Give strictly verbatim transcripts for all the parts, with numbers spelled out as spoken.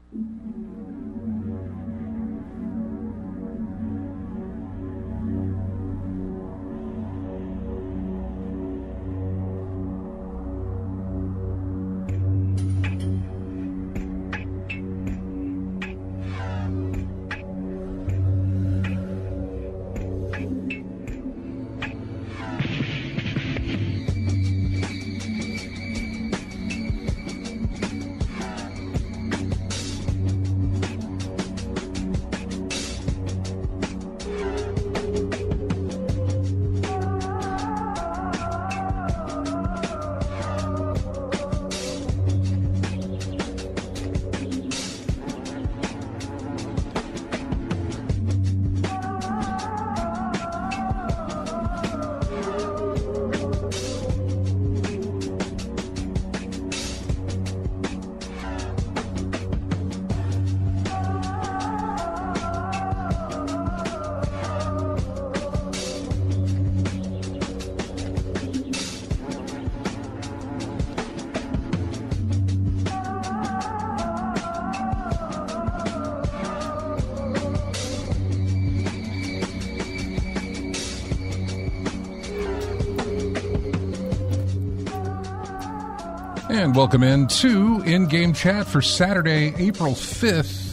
And welcome in to In-Game Chat for Saturday, April fifth.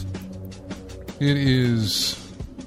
It is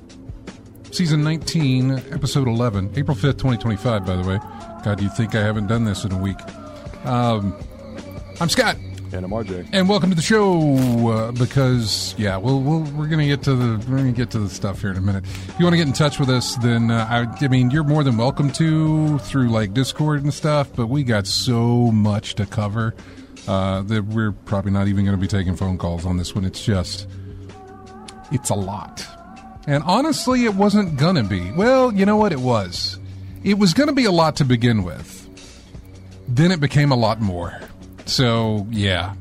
Season nineteen, Episode eleven. April fifth, twenty twenty-five, by the way. God, you'd think I haven't done this in a week. Um, I'm Scott. And I'm R J. And welcome to the show, uh, because, yeah, we'll, we'll, we're going to get to the we're going to get to the stuff here in a minute. If you want to get in touch with us, then, uh, I, I mean, you're more than welcome to through, like, Discord and stuff, but we got so much to cover uh, that we're probably not even going to be taking phone calls on this one. It's just, it's a lot. And honestly, it wasn't going to be. Well, you know what? It was. It was going to be a lot to begin with. Then it became a lot more. So, yeah,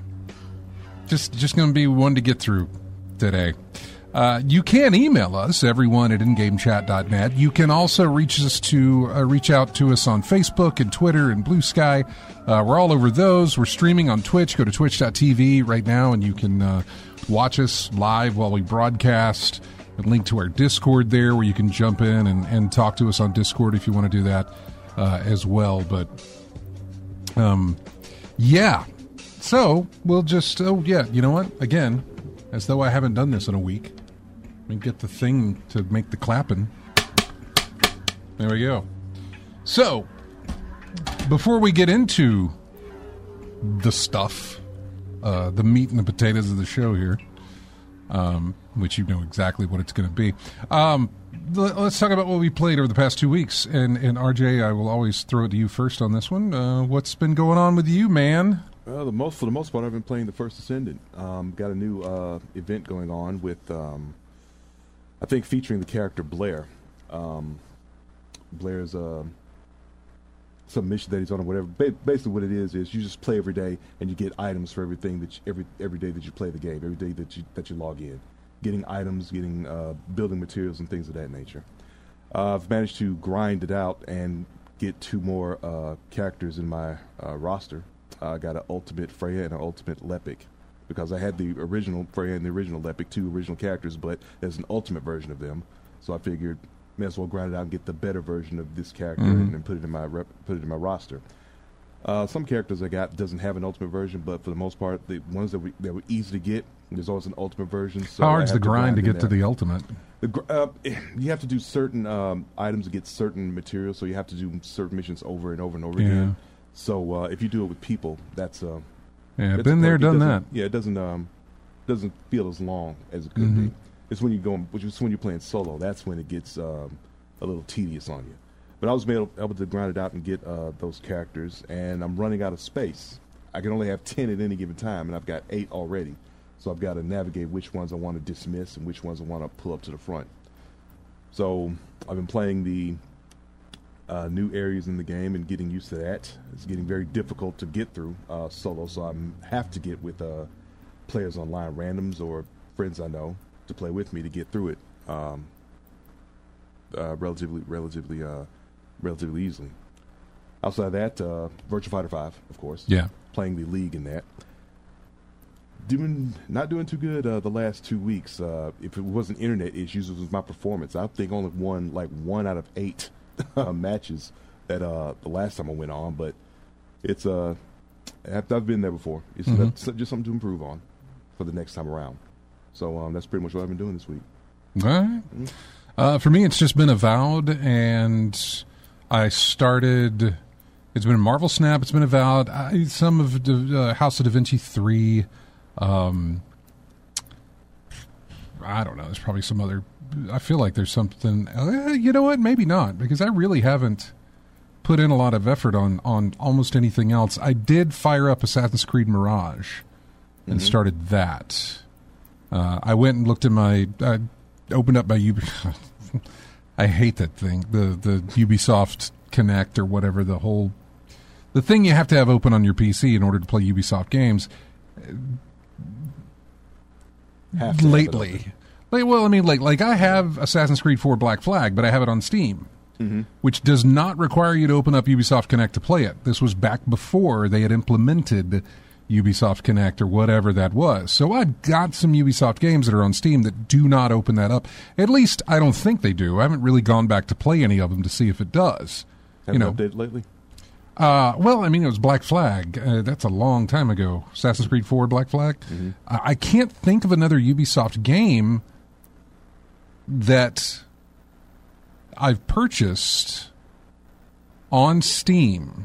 just just going to be one to get through today. Uh, you can email us, everyone at ingamechat dot net. You can also reach us to uh, reach out to us on Facebook and Twitter and Blue Sky. Uh, we're all over those. We're streaming on Twitch. Go to twitch dot t v right now, and you can uh, watch us live while we broadcast. A link to our Discord there where you can jump in and, and talk to us on Discord if you want to do that uh, as well. But, um... yeah, so we'll just, oh yeah, you know what, again, as though I haven't done this in a week, let me get the thing to make the clapping. There we go. So, before we get into the stuff, uh, the meat and the potatoes of the show here, um, which you know exactly what it's going to be, um, let's talk about what we played over the past two weeks. And, and R J, I will always throw it to you first on this one. Uh, what's been going on with you, man? Well, the most for the most part, I've been playing The First Ascendant. Um, got a new uh, event going on with, um, I think, featuring the character Blair. Um, Blair's uh, some mission that he's on or whatever. Ba- basically, what it is is you just play every day, and you get items for everything that you, every every day that you play the game, every day that you that you log in. Getting items, getting uh, building materials, and things of that nature. Uh, I've managed to grind it out and get two more uh, characters in my uh, roster. I uh, got an Ultimate Freya and an Ultimate Lepic, because I had the original Freya and the original Lepic, two original characters, but there's an Ultimate version of them. So I figured, may as well grind it out and get the better version of this character mm-hmm. and, and put it in my rep- put it in my roster. Uh, some characters I got doesn't have an Ultimate version, but for the most part, the ones that, we, that were easy to get, there's always an Ultimate version. So how hard's the grind to, to get to the Ultimate? The gr- uh, you have to do certain um, items to get certain materials, so you have to do certain missions over and over and over yeah. again. So uh, if you do it with people, that's uh, yeah, that's been there, done that. Yeah, it doesn't um, doesn't feel as long as it could mm-hmm. be. It's when you go, which is when you're playing solo. That's when it gets um, a little tedious on you. But I was able, able to grind it out and get uh, those characters, and I'm running out of space. I can only have ten at any given time, and I've got eight already. So I've got to navigate which ones I want to dismiss and which ones I want to pull up to the front. So I've been playing the uh, new areas in the game and getting used to that. It's getting very difficult to get through uh, solo, so I have to get with uh, players online, randoms or friends I know, to play with me to get through it um, uh, relatively, relatively, uh, relatively easily. Outside of that, uh, Virtua Fighter five, of course. Yeah. Playing the League in that. doing not doing too good uh, the last two weeks. Uh, if it wasn't internet issues, it was my performance. I think only won like one out of eight uh, matches that uh, the last time I went on. But it's uh, I've, I've been there before. It's Mm-hmm. that's just something to improve on for the next time around. So um, that's pretty much what I've been doing this week. All right. Uh, for me, it's just been Avowed, and I started. It's been Marvel Snap. It's been Avowed. I, some of the, uh, House of Da Vinci three. Um, I don't know. There's probably some other. I feel like there's something. Uh, you know what? Maybe not, because I really haven't put in a lot of effort on on almost anything else. I did fire up Assassin's Creed Mirage and Mm-hmm. started that. Uh, I went and looked at my. I opened up my Ubisoft. I hate that thing. The the Ubisoft Connect or whatever, the whole the thing you have to have open on your P C in order to play Ubisoft games. Have to have it Lately, open. like, well, I mean, like like I have Assassin's Creed four Black Flag, but I have it on Steam, Mm-hmm. which does not require you to open up Ubisoft Connect to play it. This was back before they had implemented Ubisoft Connect or whatever that was. So I've got some Ubisoft games that are on Steam that do not open that up. At least I don't think they do. I haven't really gone back to play any of them to see if it does. Have you you know, updated lately? uh, well, I mean, it was Black Flag. Uh, that's a long time ago. Assassin's Creed four Black Flag. Mm-hmm. I, I can't think of another Ubisoft game that I've purchased on Steam.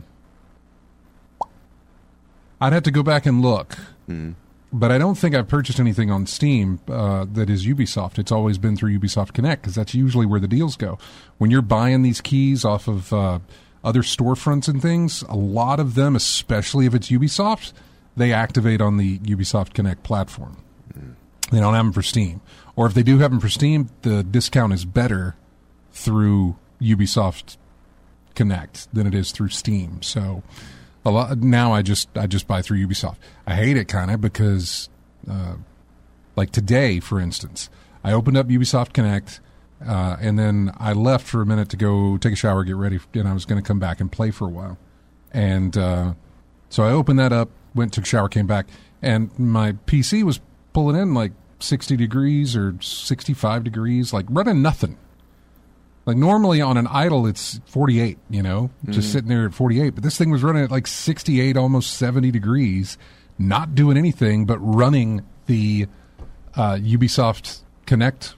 I'd have to go back and look. Mm-hmm. But I don't think I've purchased anything on Steam uh, that is Ubisoft. It's always been through Ubisoft Connect, because that's usually where the deals go. When you're buying these keys off of uh, other storefronts and things, a lot of them, especially if it's Ubisoft, they activate on the Ubisoft Connect platform. Mm. They don't have them for Steam. Or if they do have them for Steam, the discount is better through Ubisoft Connect than it is through Steam. So a lot, now I just I just buy through Ubisoft. I hate it kind of because, uh, like today, for instance, I opened up Ubisoft Connect, uh, and then I left for a minute to go take a shower, get ready, and I was going to come back and play for a while. And uh, so I opened that up, went, took a shower, came back, and my P C was pulling in like sixty degrees or sixty-five degrees, like running nothing. Like normally on an idle, it's forty-eight, you know, just sitting there at forty-eight. But this thing was running at like sixty-eight, almost seventy degrees, not doing anything but running the uh, Ubisoft Connect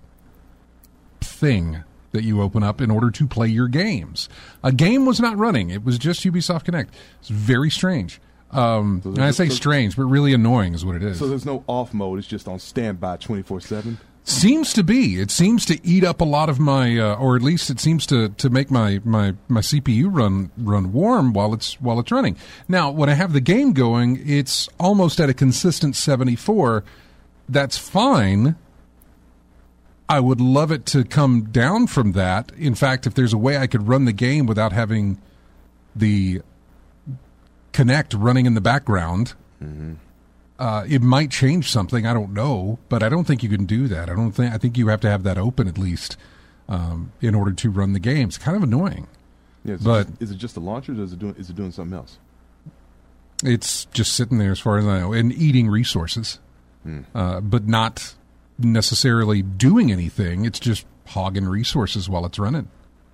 thing that you open up in order to play your games. A game was not running. It was just Ubisoft Connect. It's very strange. Um, So and I say so- strange, but really annoying is what it is. So there's no off mode. It's just on standby twenty-four seven. Seems to be. It seems to eat up a lot of my, uh, or at least it seems to, to make my, my, my C P U run run warm while it's while it's running. Now, when I have the game going, it's almost at a consistent seventy-four. That's fine. I would love it to come down from that. In fact, if there's a way I could run the game without having the Connect running in the background, Mm-hmm. uh, it might change something. I don't know, but I don't think you can do that. I don't think. I think you have to have that open at least um, in order to run the game. It's kind of annoying. Yeah, so But- is it just a launcher? Or is it doing? Is it doing something else? It's just sitting there, as far as I know, and eating resources, Hmm. uh, but not necessarily doing anything. It's just hogging resources while it's running.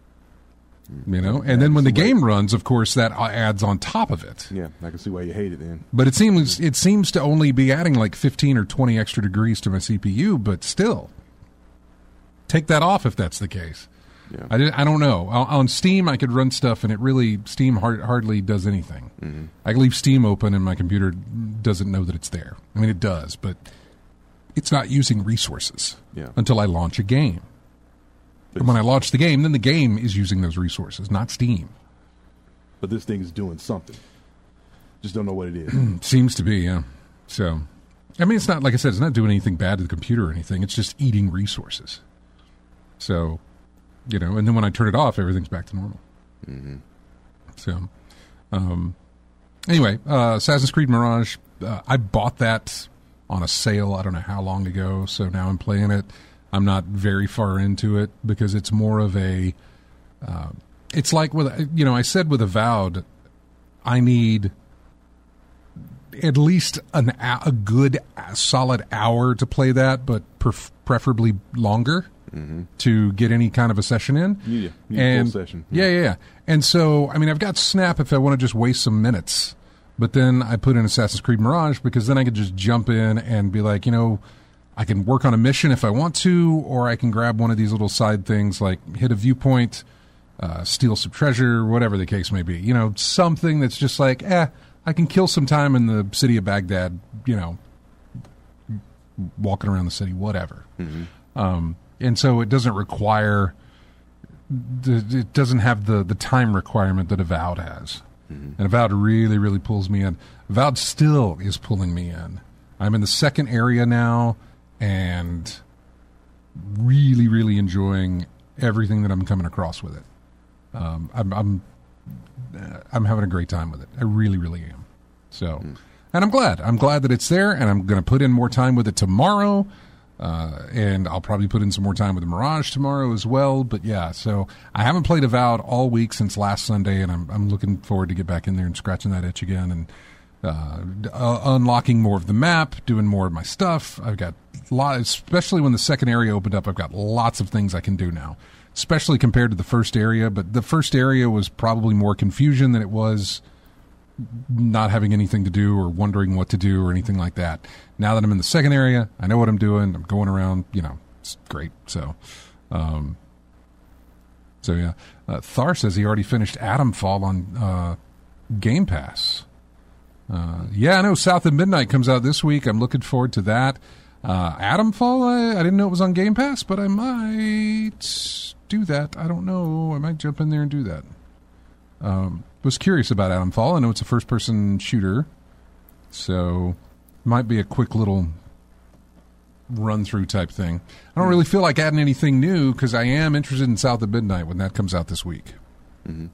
You know, and then when the game runs, of course, that adds on top of it. Yeah, I can see why you hate it then. But it seems it seems to only be adding like fifteen or twenty extra degrees to my C P U. But still, take that off if that's the case. Yeah. I, did, I don't know. On, on Steam, I could run stuff, and it really Steam hard, hardly does anything. Mm-hmm. I can leave Steam open, and my computer doesn't know that it's there. I mean, it does, but it's not using resources Yeah. until I launch a game. But, And when I launch the game, then the game is using those resources, not Steam. but this thing is doing something. Just don't know what it is. It seems to be, yeah. So, I mean, it's not, like I said, it's not doing anything bad to the computer or anything. It's just eating resources. So, you know, and then when I turn it off, everything's back to normal. Mm-hmm. So, um, anyway, uh, Assassin's Creed Mirage, uh, I bought that on a sale, I don't know how long ago, so now I'm playing it. I'm not very far into it because it's more of a, uh, it's like with, you know, I said with Avowed, I need at least an a good solid hour to play that, but pref- preferably longer mm-hmm. to get any kind of a session in. Yeah, yeah. And full session. Yeah. yeah, yeah. And so, I mean, I've got Snap if I want to just waste some minutes, but then I put in Assassin's Creed Mirage because then I could just jump in and be like, you know, I can work on a mission if I want to, or I can grab one of these little side things like hit a viewpoint, uh, steal some treasure, whatever the case may be. You know, something that's just like, eh, I can kill some time in the city of Baghdad, you know, walking around the city, whatever. Mm-hmm. Um, and so it doesn't require, the, it doesn't have the, the time requirement that Avowed has. Mm-hmm. And Avowed really, really pulls me in. Avowed still is pulling me in. I'm in the second area now, and really, really enjoying everything that I'm coming across with it. Um, I'm, I'm, I'm having a great time with it. I really, really am. So, mm. and I'm glad. I'm glad that it's there, and I'm going to put in more time with it tomorrow. Uh, and I'll probably put in some more time with the Mirage tomorrow as well. But yeah, so I haven't played Avowed all week since last Sunday, and I'm, I'm looking forward to get back in there and scratching that itch again and uh, uh, unlocking more of the map, doing more of my stuff. I've got a lot, especially when the second area opened up, I've got lots of things I can do now, especially compared to the first area. But the first area was probably more confusion than it was not having anything to do or wondering what to do or anything like that. Now that I'm in the second area, I know what I'm doing. I'm going around, you know, it's great. So, um, so yeah. Uh, Thar says he already finished Atomfall on uh, Game Pass. Uh, yeah, I know South of Midnight comes out this week. I'm looking forward to that. Uh, Atomfall, I, I didn't know it was on Game Pass, but I might do that. I don't know. I might jump in there and do that. Um, was curious about Atomfall. I know it's a first-person shooter, so might be a quick little run-through type thing. I don't really feel like adding anything new because I am interested in South of Midnight when that comes out this week. Mm-hmm.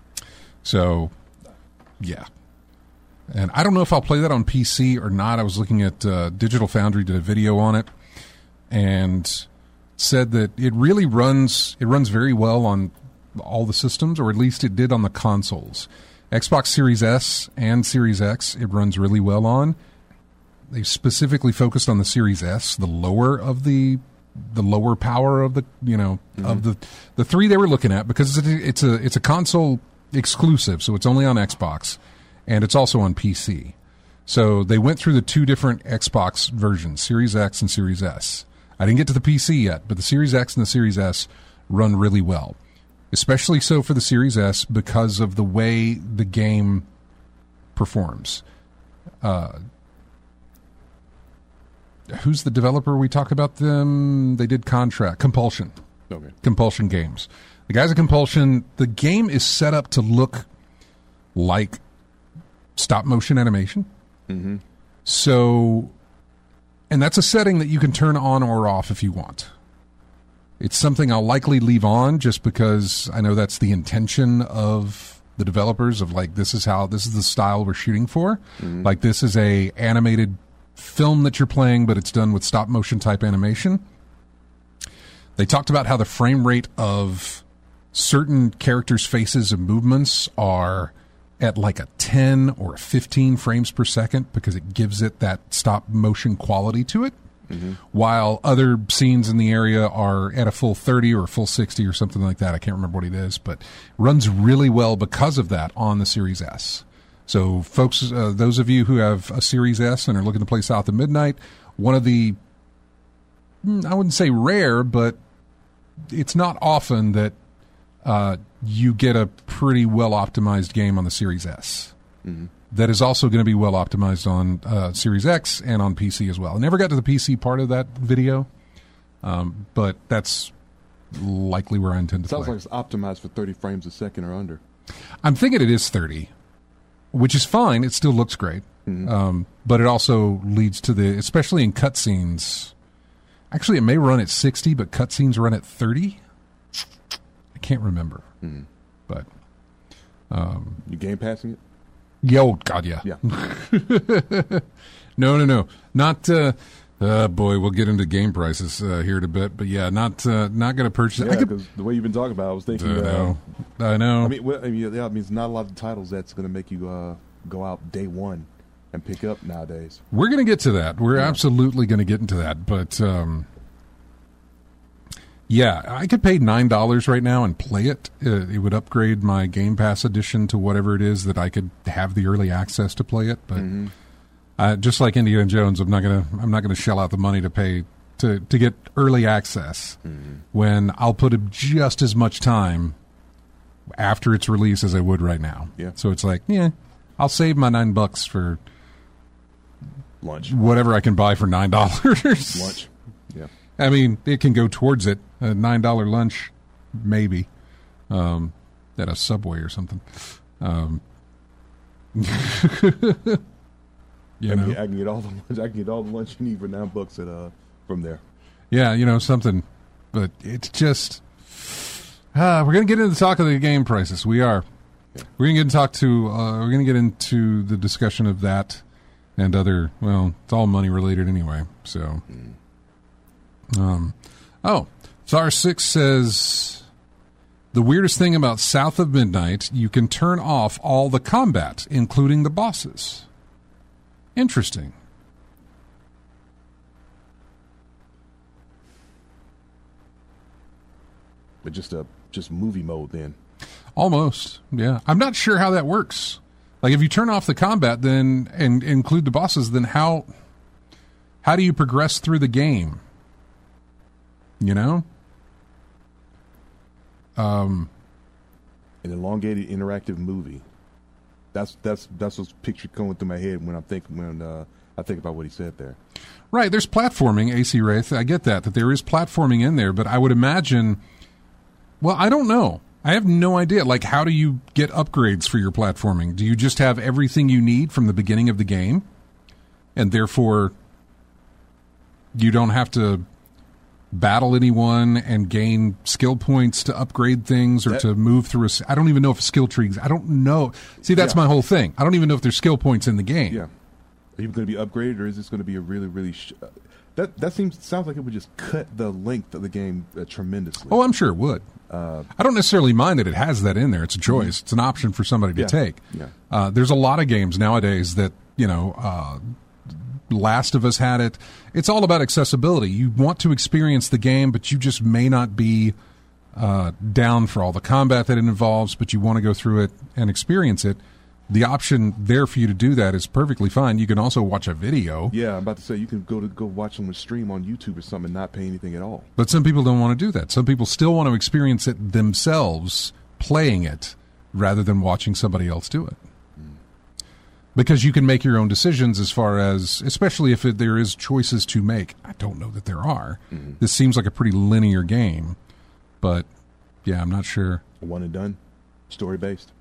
So, yeah. And I don't know if I'll play that on P C or not. I was looking at uh, Digital Foundry did a video on it and said that it really runs, it runs very well on all the systems, or at least it did on the consoles. Xbox Series S and Series X, it runs really well on. They specifically focused on the Series S, the lower of the the lower power of the, you know, mm-hmm. of the the three they were looking at, because it's a, it's a it's a console exclusive, so it's only on Xbox, and it's also on P C. So they went through the two different Xbox versions, Series X and Series S. I didn't get to the P C yet, but the Series X and the Series S run really well. Especially so for the Series S because of the way the game performs. Uh, who's the developer? We talk about them. They did Contract. Compulsion. Okay. Compulsion Games. The guys at Compulsion, the game is set up to look like stop motion animation. Mm-hmm. So, and that's a setting that you can turn on or off if you want. It's something I'll likely leave on just because I know that's the intention of the developers of like, this is how, this is the style we're shooting for. Mm-hmm. Like this is a animated film that you're playing, but it's done with stop motion type animation. They talked about how the frame rate of certain characters' faces and movements are at like a ten or a fifteen frames per second because it gives it that stop motion quality to it. Mm-hmm. While other scenes in the area are at a full thirty or a full sixty or something like that. I can't remember what it is, but runs really well because of that on the Series S. So folks, uh, those of you who have a Series S and are looking to play South of Midnight, one of the, I wouldn't say rare, but it's not often that uh, you get a pretty well-optimized game on the Series S. Mm-hmm. That is also going to be well optimized on uh, Series X and on P C as well. I never got to the P C part of that video, um, but that's likely where I intend to Sounds play. Sounds like it's optimized for thirty frames a second or under. I'm thinking it is thirty, which is fine. It still looks great. Mm-hmm. Um, but it also leads to the, especially in cutscenes. Actually, it may run at sixty, but cutscenes run at thirty. I can't remember. Mm-hmm. But um, you game passing it? Yeah, oh, God, yeah. Yeah. no, no, no. Not, uh, uh, boy, we'll get into game prices uh, here in a bit, but yeah, not uh, not going to purchase it. Yeah, because the way you've been talking about it, I was thinking. I know. Uh, I know. I mean, well, I mean, yeah, I mean, it's not a lot of titles that's going to make you uh, go out day one and pick up nowadays. We're going to get to that. We're yeah. absolutely going to get into that. But, um, yeah, I could pay nine dollars right now and play it. Uh, it would upgrade my Game Pass edition to whatever it is that I could have the early access to play it. But mm-hmm. uh, just like Indiana Jones, I'm not going to I'm not going to shell out the money to pay to, to get early access mm-hmm. when I'll put in just as much time after its release as I would right now. Yeah. So it's like, yeah, I'll save my nine bucks for lunch, whatever I can buy for nine dollars. Lunch, yeah. I mean, it can go towards it. A nine dollar lunch, maybe, um, at a Subway or something. Um, you I, know, can, I can get all the lunch. I can get all the lunch you need for nine bucks at uh from there. Yeah, you know something, but it's just. Uh, we're gonna get into the talk of the game prices. We are. Yeah. We're gonna get into talk to. Uh, we're gonna get into the discussion of that and other. Well, it's all money related anyway. So. Mm. Um, oh, Thar six says, the weirdest thing about South of Midnight, you can turn off all the combat, including the bosses. Interesting. But just a just movie mode then. Almost, yeah. I'm not sure how that works. Like, if you turn off the combat then and include the bosses, then how how do you progress through the game? You know? Um, An elongated interactive movie. That's that's that's what's pictured going through my head when I'm thinking when uh, I think about what he said there. Right, there's platforming, A C Wraith. I get that, that there is platforming in there, but I would imagine, well, I don't know. I have no idea. Like, how do you get upgrades for your platforming? Do you just have everything you need from the beginning of the game? And therefore, you don't have to battle anyone and gain skill points to upgrade things or that, to move through a... I don't even know if a skill tree... I don't know. See, that's yeah. my whole thing. I don't even know if there's skill points in the game. Yeah. Are you going to be upgraded, or is this going to be a really, really... Sh- uh, that that seems sounds like it would just cut the length of the game uh, tremendously. Oh, I'm sure it would. Uh, I don't necessarily mind that it has that in there. It's a choice. Mm-hmm. It's an option for somebody to yeah. take. Yeah. Uh, there's a lot of games nowadays that, you know... Uh, Last of Us had it. It's all about accessibility. You want to experience the game, but you just may not be uh, down for all the combat that it involves, but you want to go through it and experience it. The option there for you to do that is perfectly fine. You can also watch a video. Yeah, I'm about to say you can go to go watch someone stream on YouTube or something and not pay anything at all. But some people don't want to do that. Some people still want to experience it themselves, playing it, rather than watching somebody else do it. Because you can make your own decisions as far as, especially if it, there is choices to make. I don't know that there are. Mm-hmm. This seems like a pretty linear game. But, yeah, I'm not sure. One and done? Story-based?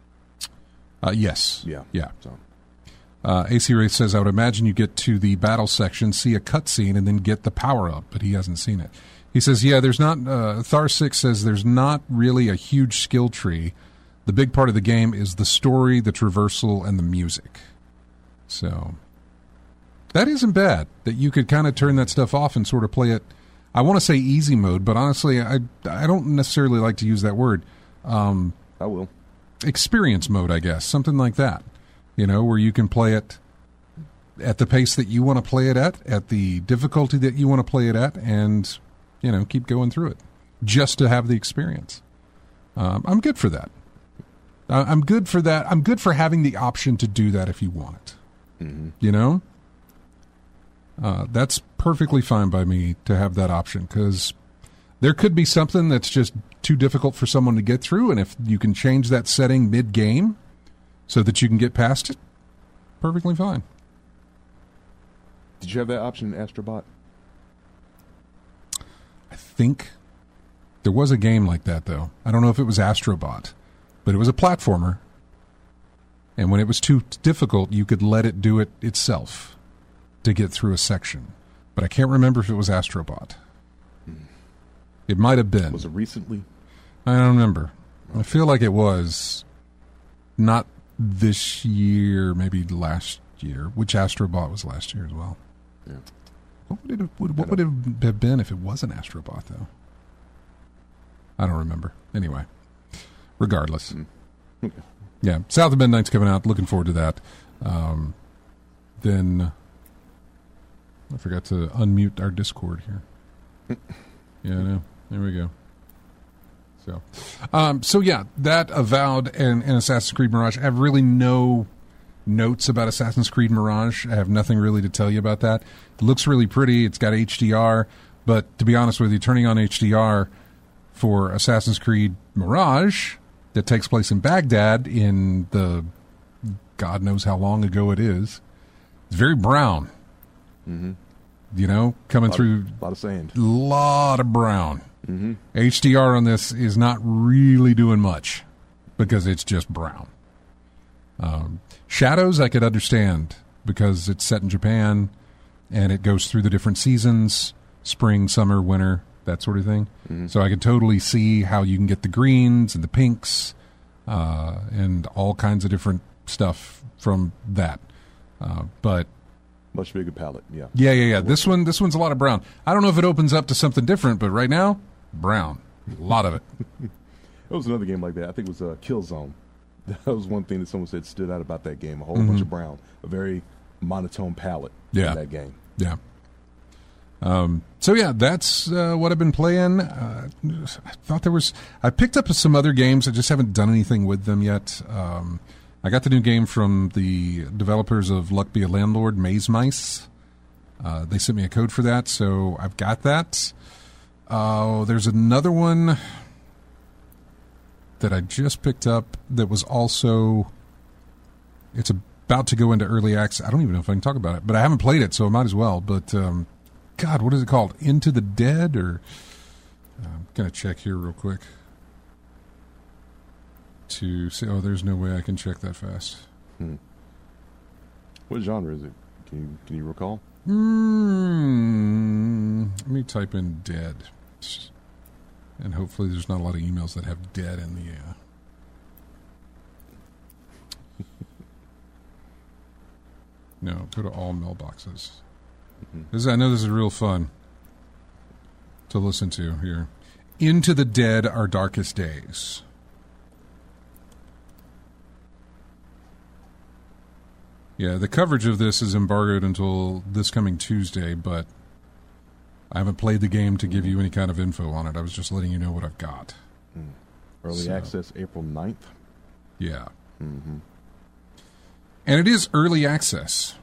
Uh, yes. Yeah. Yeah. So. Uh, A C Wraith says, I would imagine you get to the battle section, see a cutscene, and then get the power-up. But he hasn't seen it. He says, yeah, there's not... Uh, Thar six says there's not really a huge skill tree. The big part of the game is the story, the traversal, and the music. So, that isn't bad, that you could kind of turn that stuff off and sort of play it. I want to say easy mode, but honestly, I I don't necessarily like to use that word. Um, I will. Experience mode, I guess, something like that. You know, where you can play it at the pace that you want to play it at, at the difficulty that you want to play it at, and, you know, keep going through it, just to have the experience. Um, I'm good for that. I'm good for that. I'm good for having the option to do that if you want it. Mm-hmm. You know? Uh, that's perfectly fine by me to have that option, because there could be something that's just too difficult for someone to get through, and if you can change that setting mid-game so that you can get past it, perfectly fine. Did you have that option in Astrobot? I think there was a game like that, though. I don't know if it was Astrobot. But it was a platformer, and when it was too difficult, you could let it do it itself to get through a section. But I can't remember if it was Astrobot. Hmm. It might have been. Was it recently? I don't remember. Okay. I feel like it was not this year, maybe last year, which Astrobot was last year as well. Yeah. What would it have, what, what would it have been if it wasn't Astrobot, though? I don't remember. Anyway. Regardless. Mm. Okay. Yeah. South of Midnight's coming out. Looking forward to that. Um, then I forgot to unmute our Discord here. Yeah, I know. There we go. So, um, so yeah, that Avowed and, and Assassin's Creed Mirage. I have really no notes about Assassin's Creed Mirage. I have nothing really to tell you about that. It looks really pretty. It's got H D R, but to be honest with you, turning on H D R for Assassin's Creed Mirage that takes place in Baghdad in the God knows how long ago it is, it's very brown. Mm-hmm. You know, coming a through of, a lot of sand, a lot of brown. Mm-hmm. H D R on this is not really doing much because it's just brown. Um, shadows I could understand because it's set in Japan and it goes through the different seasons, spring, summer, winter, that sort of thing. Mm-hmm. So I could totally see how you can get the greens and the pinks uh, and all kinds of different stuff from that. Uh, but much bigger palette, yeah. Yeah, yeah, yeah. This one, this one's a lot of brown. I don't know if it opens up to something different, but right now, brown. A lot of it. There was another game like that. I think it was uh, Killzone. That was one thing that someone said stood out about that game. A whole mm-hmm. bunch of brown. A very monotone palette yeah. in that game. Yeah. Um, so, yeah, that's uh, what I've been playing. Uh, I thought there was... I picked up some other games. I just haven't done anything with them yet. Um, I got the new game from the developers of Luck Be a Landlord, Maze Mice. Uh, they sent me a code for that, so I've got that. Uh, there's another one that I just picked up that was also... It's about to go into early access. I don't even know if I can talk about it, but I haven't played it, so I might as well. But, um, God, what is it called? Into the Dead? Or uh, I'm going to check here real quick. To say, oh, there's no way I can check that fast. Hmm. What genre is it? Can you can you recall? Mm, let me type in dead, and hopefully there's not a lot of emails that have dead in the. Uh... no, go to all mailboxes. Mm-hmm. This is, I know this is real fun to listen to here. Into the Dead, Our Darkest Days. Yeah, the coverage of this is embargoed until this coming Tuesday, but I haven't played the game to give you any kind of info on it. I was just letting you know what I've got. Mm. Early so, access April ninth? Yeah. Mm-hmm. And it is early access.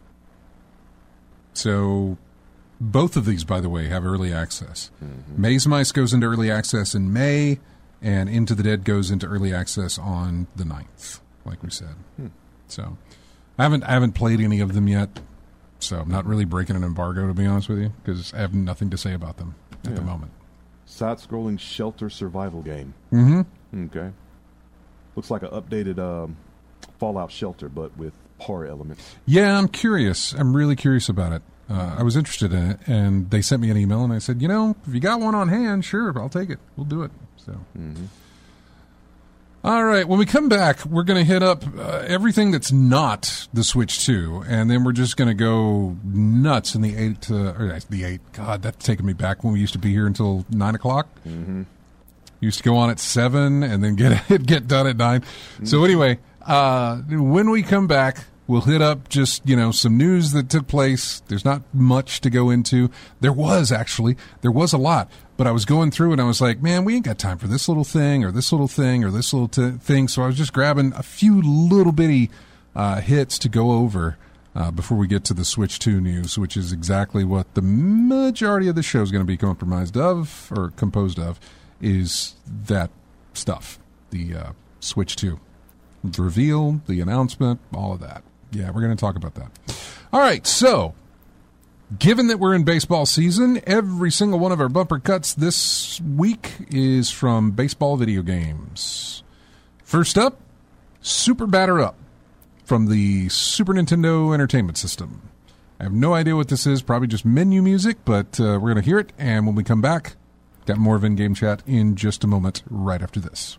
So both of these, by the way, have early access. Mm-hmm. Maze Mice goes into early access in May, and Into the Dead goes into early access on the ninth, like we said. Hmm. So... I haven't I haven't played any of them yet, so I'm not really breaking an embargo, to be honest with you, because I have nothing to say about them at yeah. the moment. Side-scrolling shelter survival game. Mm-hmm. Okay. Looks like an updated um, Fallout Shelter, but with horror elements. Yeah, I'm curious. I'm really curious about it. Uh, I was interested in it, and they sent me an email, and I said, you know, if you got one on hand, sure, I'll take it. We'll do it. So. Mm-hmm. All right, when we come back, we're going to hit up uh, everything that's not the Switch two, and then we're just going to go nuts in the eight, uh, or the eight, God, that's taking me back when we used to be here until nine o'clock. Mm-hmm. Used to go on at seven and then get get done at nine. Mm-hmm. So anyway, uh, when we come back, we'll hit up just, you know, some news that took place. There's not much to go into. There was, actually. There was a lot. But I was going through and I was like, man, we ain't got time for this little thing or this little thing or this little t- thing. So I was just grabbing a few little bitty uh, hits to go over uh, before we get to the Switch two news, which is exactly what the majority of the show is going to be compromised of or composed of, is that stuff, the uh, Switch two. The reveal, the announcement, all of that. Yeah, we're going to talk about that. All right, so... Given that we're in baseball season, every single one of our bumper cuts this week is from baseball video games. First up, Super Batter Up from the Super Nintendo Entertainment System. I have no idea what this is, probably just menu music, but uh, we're going to hear it, and when we come back, got more of In-Game Chat in just a moment right after this.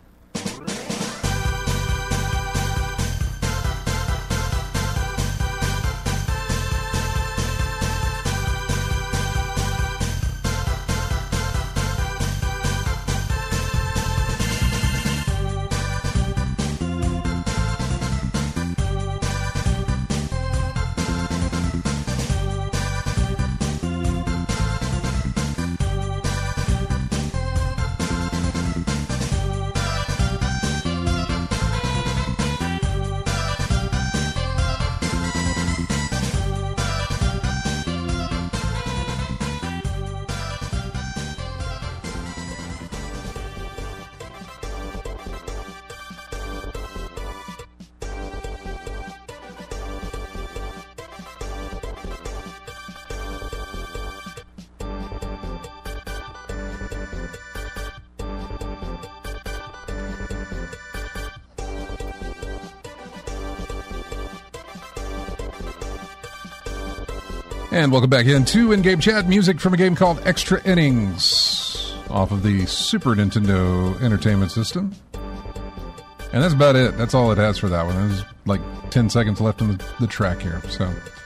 And welcome back into In-Game Chat, music from a game called Extra Innings off of the Super Nintendo Entertainment System. And that's about it. That's all it has for that one. There's like ten seconds left in the, the track here. So,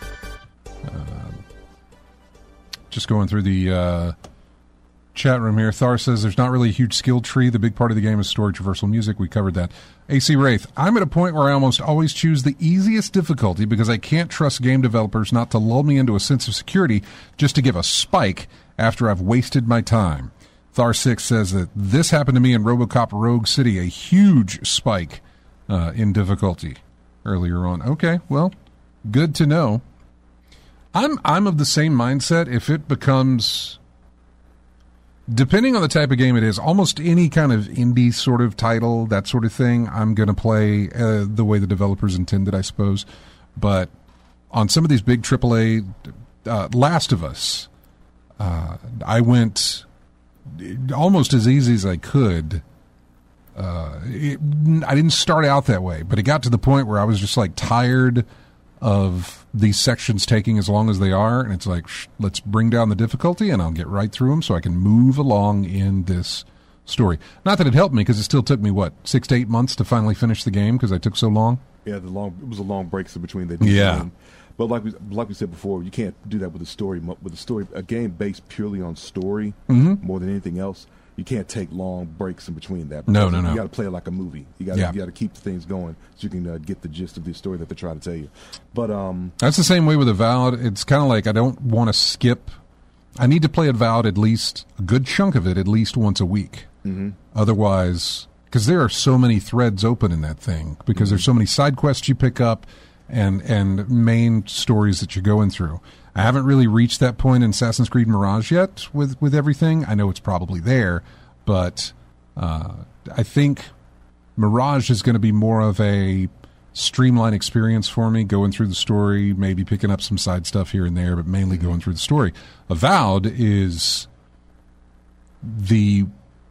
uh, just going through the uh, chat room here. Thar says there's not really a huge skill tree. The big part of the game is story traversal music. We covered that. A C Wraith, I'm at a point where I almost always choose the easiest difficulty because I can't trust game developers not to lull me into a sense of security just to give a spike after I've wasted my time. Thar six says that this happened to me in RoboCop Rogue City, a huge spike uh, in difficulty earlier on. Okay, well, good to know. I'm I'm of the same mindset. If it becomes, depending on the type of game it is, almost any kind of indie sort of title, that sort of thing, I'm going to play uh, the way the developers intended, I suppose. But on some of these big triple A, uh, Last of Us, uh, I went almost as easy as I could. Uh, it, I didn't start out that way, but it got to the point where I was just like tired of these sections taking as long as they are, and it's like, sh- let's bring down the difficulty and I'll get right through them so I can move along in this story. Not that it helped me, because it still took me, what, six to eight months to finally finish the game because I took so long? Yeah, the long it was a long breaks in between the Yeah. game. But like we like we said before, you can't do that with a story. With a story, a game based purely on story Mm-hmm. more than anything else, you can't take long breaks in between that. No, no, no. You got to play it like a movie. You got Yeah. you got to keep things going so you can uh, get the gist of the story that they're trying to tell you. But um, That's the same way with Avowed. It's kind of like I don't want to skip. I need to play Avowed at least, a good chunk of it, at least once a week. Mm-hmm. Otherwise, because there are so many threads open in that thing, because mm-hmm. there's so many side quests you pick up and and main stories that you're going through. I haven't really reached that point in Assassin's Creed Mirage yet with, with everything. I know it's probably there, but uh, I think Mirage is going to be more of a streamlined experience for me, going through the story, maybe picking up some side stuff here and there, but mainly going through the story. Avowed is the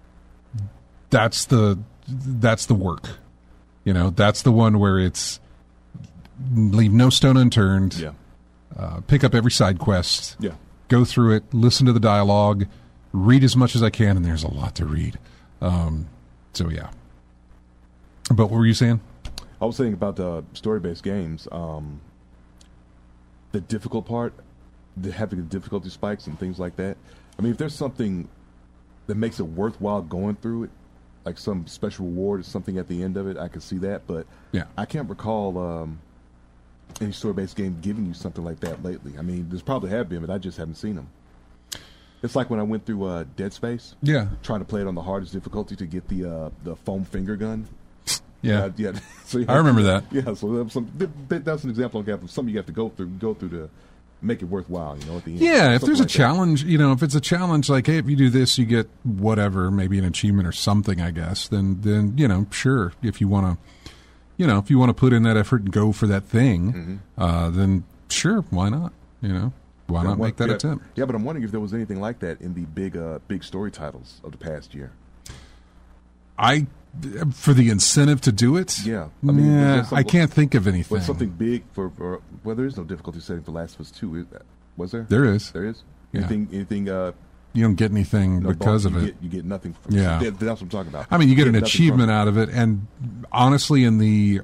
that's the that's the work. You know, that's the one where it's leave no stone unturned. Yeah. Uh, pick up every side quest. Yeah. Go through it. Listen to the dialogue. Read as much as I can, and there's a lot to read. Um, so yeah. But what were you saying? I was saying about uh, story-based games. Um, the difficult part, the having the difficulty spikes and things like that. I mean, if there's something that makes it worthwhile going through it, like some special reward or something at the end of it, I can see that. But Yeah. I can't recall um, any story-based game giving you something like that lately. I mean, there's probably have been, but I just haven't seen them. It's like when I went through uh, Dead Space. Yeah. Trying to play it on the hardest difficulty to get the uh, the foam finger gun. Yeah. Yeah. yeah. So you I have remember to- that. Yeah. So that was some, that- that's an example of something you have to go through, go through to make it worthwhile. You know, at the end. Yeah, if Something there's a like that. challenge, you know, if it's a challenge like, hey, if you do this, you get whatever, maybe an achievement or something, I guess, then, then you know, sure, if you want to, you know, if you want to put in that effort and go for that thing, Mm-hmm. uh, then sure, why not? You know, why Yeah, not what- make that yeah, attempt? Yeah, but I'm wondering if there was anything like that in the big, uh, big story titles of the past year. I, for the incentive to do it, Yeah. I mean, was there yeah, some- I can't think of anything. Was something big for, for? Well, there is no difficulty setting for Last of Us Two. Is that, was there? There is. There is. Yeah. Anything? Anything? Uh, You don't get anything no because bonus, of you it. Get, you get nothing. From, Yeah. that- that's what I'm talking about. I mean, you get an nothing achievement from it. out of it, and honestly, in the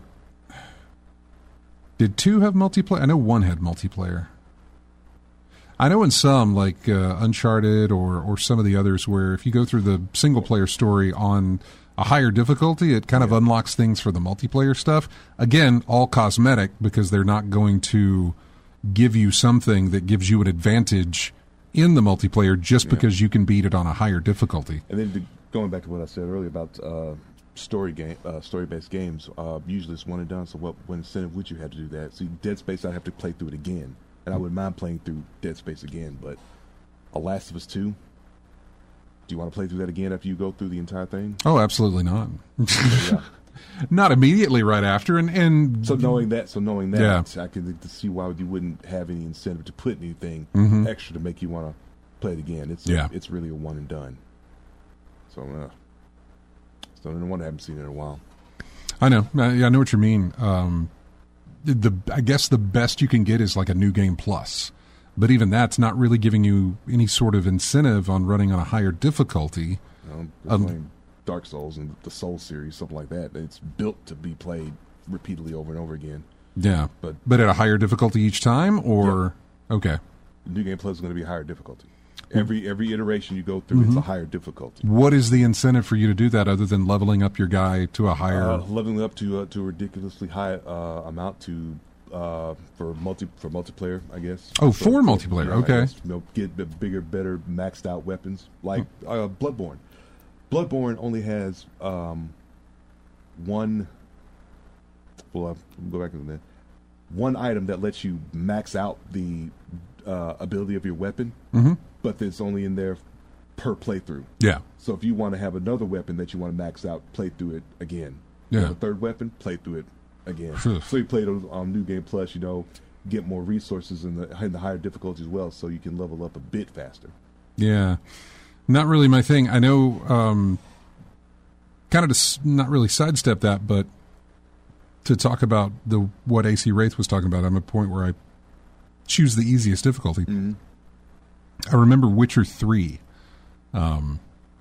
did two have multiplayer? I know one had multiplayer. I know in some, like uh, Uncharted or or some of the others, where if you go through the single player story on a higher difficulty, it kind of Yeah. unlocks things for the multiplayer stuff. Again, all cosmetic, because they're not going to give you something that gives you an advantage in the multiplayer just Yeah. because you can beat it on a higher difficulty. And then to, going back to what I said earlier about uh, story game, uh, story-based games, uh, usually it's one and done. So what, what incentive would you have to do that? See, Dead Space, I'd have to play through it again, and I wouldn't mind playing through Dead Space again. But A Last of Us Two, do you want to play through that again after you go through the entire thing? Oh, absolutely not. Yeah. Not immediately right after, and and So knowing that, so knowing that, Yeah. I can to see why you wouldn't have any incentive to put anything Mhm. extra to make you want to play it again. It's Yeah. it's really a one and done. So, uh, so no wonder I haven't seen it in a while. I know, I, I know what you mean. Um, the, the I guess the best you can get is like a new game plus, But even that's not really giving you any sort of incentive on running on a higher difficulty. Um, Um, playing Dark Souls and the Soul series, something like that. It's built to be played repeatedly over and over again. Yeah, But but at a higher difficulty each time, or okay. New Game Plus is going to be higher difficulty. Every every iteration you go through, Mm-hmm. it's a higher difficulty. What is the incentive for you to do that other than leveling up your guy to a higher? Uh, leveling up to uh, to a ridiculously high uh, amount to uh, for multi for multiplayer, I guess. Oh, for multiplayer, yeah, I okay. guess, you know, get the bigger, better, maxed out weapons like uh, Bloodborne. Bloodborne only has um, one. Well, I'll go back to that. One item that lets you max out the uh, ability of your weapon, mm-hmm. but it's only in there per playthrough. Yeah, So if you want to have another weapon that you want to max out, play through it again. Yeah. You have a third weapon, play through it again. Phew. So you play those on New Game Plus, you know, get more resources in the in the higher difficulty as well, so you can level up a bit faster. yeah. Not really my thing. I know, um, kind of to s- not really sidestep that, but to talk about the what A C Wraith was talking about, I'm at a point where I choose the easiest difficulty. Mm-hmm. I remember Witcher three. Um,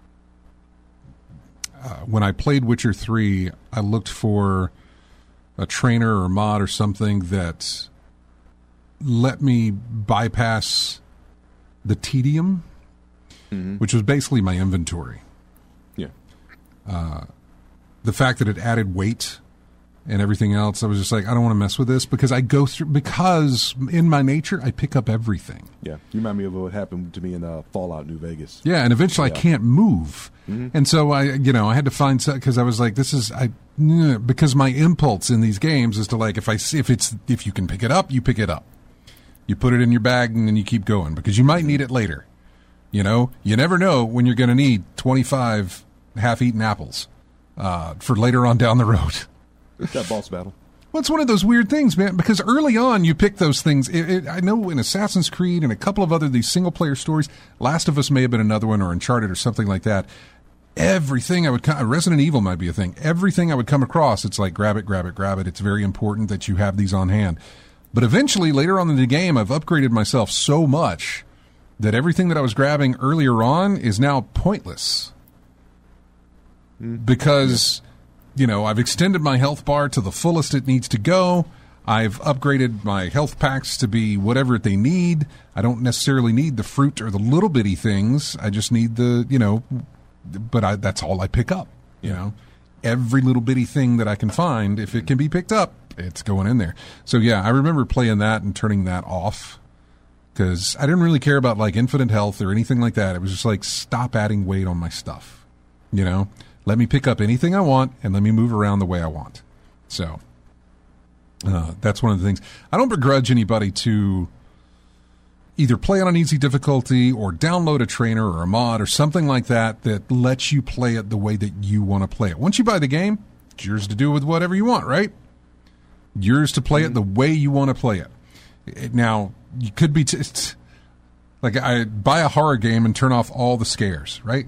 uh, when I played Witcher three, I looked for a trainer or mod or something that let me bypass the tedium, Mm-hmm. which was basically my inventory. Yeah. The fact that it added weight and everything else, I was just like, I don't want to mess with this because I go through, because in my nature, I pick up everything. Yeah. You remind me of what happened to me in uh, Fallout New Vegas. Yeah, and eventually Yeah. I can't move. Mm-hmm. And so I, you know, I had to find, because I was like, this is, I, because my impulse in these games is to like, if I see, if it's, if you can pick it up, you pick it up. You put it in your bag and then you keep going because you might need it later. You know, you never know when you're going to need twenty-five half-eaten apples uh, for later on down the road. It's that boss battle. Well, it's one of those weird things, man, because early on you pick those things. It, it, I know in Assassin's Creed and a couple of other these single-player stories, Last of Us may have been another one, or Uncharted or something like that. Everything I would come, Resident Evil might be a thing. Everything I would come across, it's like grab it, grab it, grab it. It's very important that you have these on hand. But eventually, later on in the game, I've upgraded myself so much that everything that I was grabbing earlier on is now pointless. Because, you know, I've extended my health bar to the fullest it needs to go. I've upgraded my health packs to be whatever they need. I don't necessarily need the fruit or the little bitty things. I just need the, you know, but I, that's all I pick up, you know. Every little bitty thing that I can find, if it can be picked up, it's going in there. So, yeah, I remember playing that and turning that off. Because I didn't really care about like infinite health or anything like that. It was just like, stop adding weight on my stuff. You know, let me pick up anything I want and let me move around the way I want. So uh, that's one of the things. I don't begrudge anybody to either play on an easy difficulty or download a trainer or a mod or something like that that lets you play it the way that you want to play it. Once you buy the game, it's yours to do with whatever you want, right? Yours to play it the way you want to play it. it now, you could be, t- it's like I buy a horror game and turn off all the scares, right?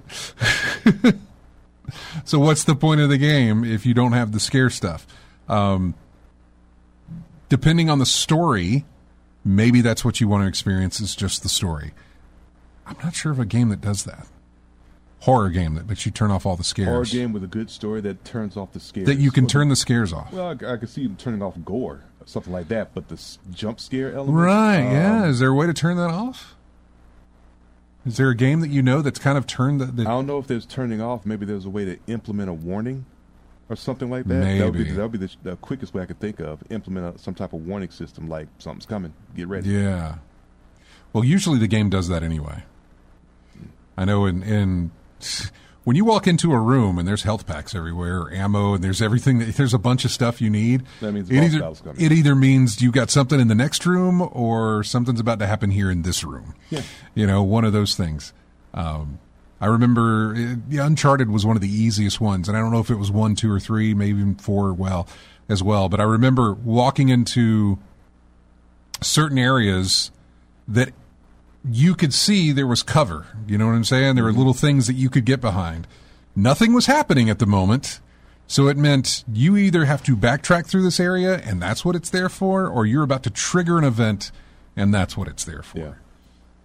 So what's the point of the game if you don't have the scare stuff? Um, depending on the story, maybe that's what you want to experience is just the story. I'm not sure of a game that does that. Horror game that lets you turn off all the scares. Horror game with a good story that turns off the scares. That you can Well, turn the scares off. Well, I, I could see them turning off gore, something like that. But the s- jump scare element, Right, um, yeah. Is there a way to turn that off? Is there a game that you know that's kind of turned the... the I don't know if there's turning off. Maybe there's a way to implement a warning or something like that. That would be, Maybe. that would be the, the quickest way I could think of. Implement a, some type of warning system, like something's coming. Get ready. Yeah. Well, usually the game does that anyway. I know in... in when you walk into a room and there's health packs everywhere, or ammo, and there's everything, there's a bunch of stuff you need. That means the it boss either, battle's coming. it either means you got something in the next room or something's about to happen here in this room. Yeah. You know, one of those things. Um, I remember it, yeah, Uncharted was one of the easiest ones, and I don't know if it was one, two, or three, maybe even four well as well. But I remember walking into certain areas that you could see there was cover. You know what I'm saying? There were little things that you could get behind. Nothing was happening at the moment. So it meant you either have to backtrack through this area and that's what it's there for, or you're about to trigger an event and that's what it's there for. Yeah.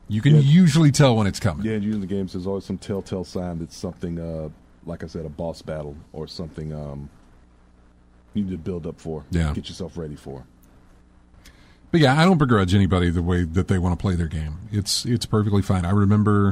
You can Yeah. usually tell when it's coming. Yeah, and usually in the games, there's always some telltale sign that's something, uh, like I said, a boss battle or something um, you need to build up for. Yeah. Get yourself ready for. But yeah, I don't begrudge anybody the way that they want to play their game. It's it's perfectly fine. I remember.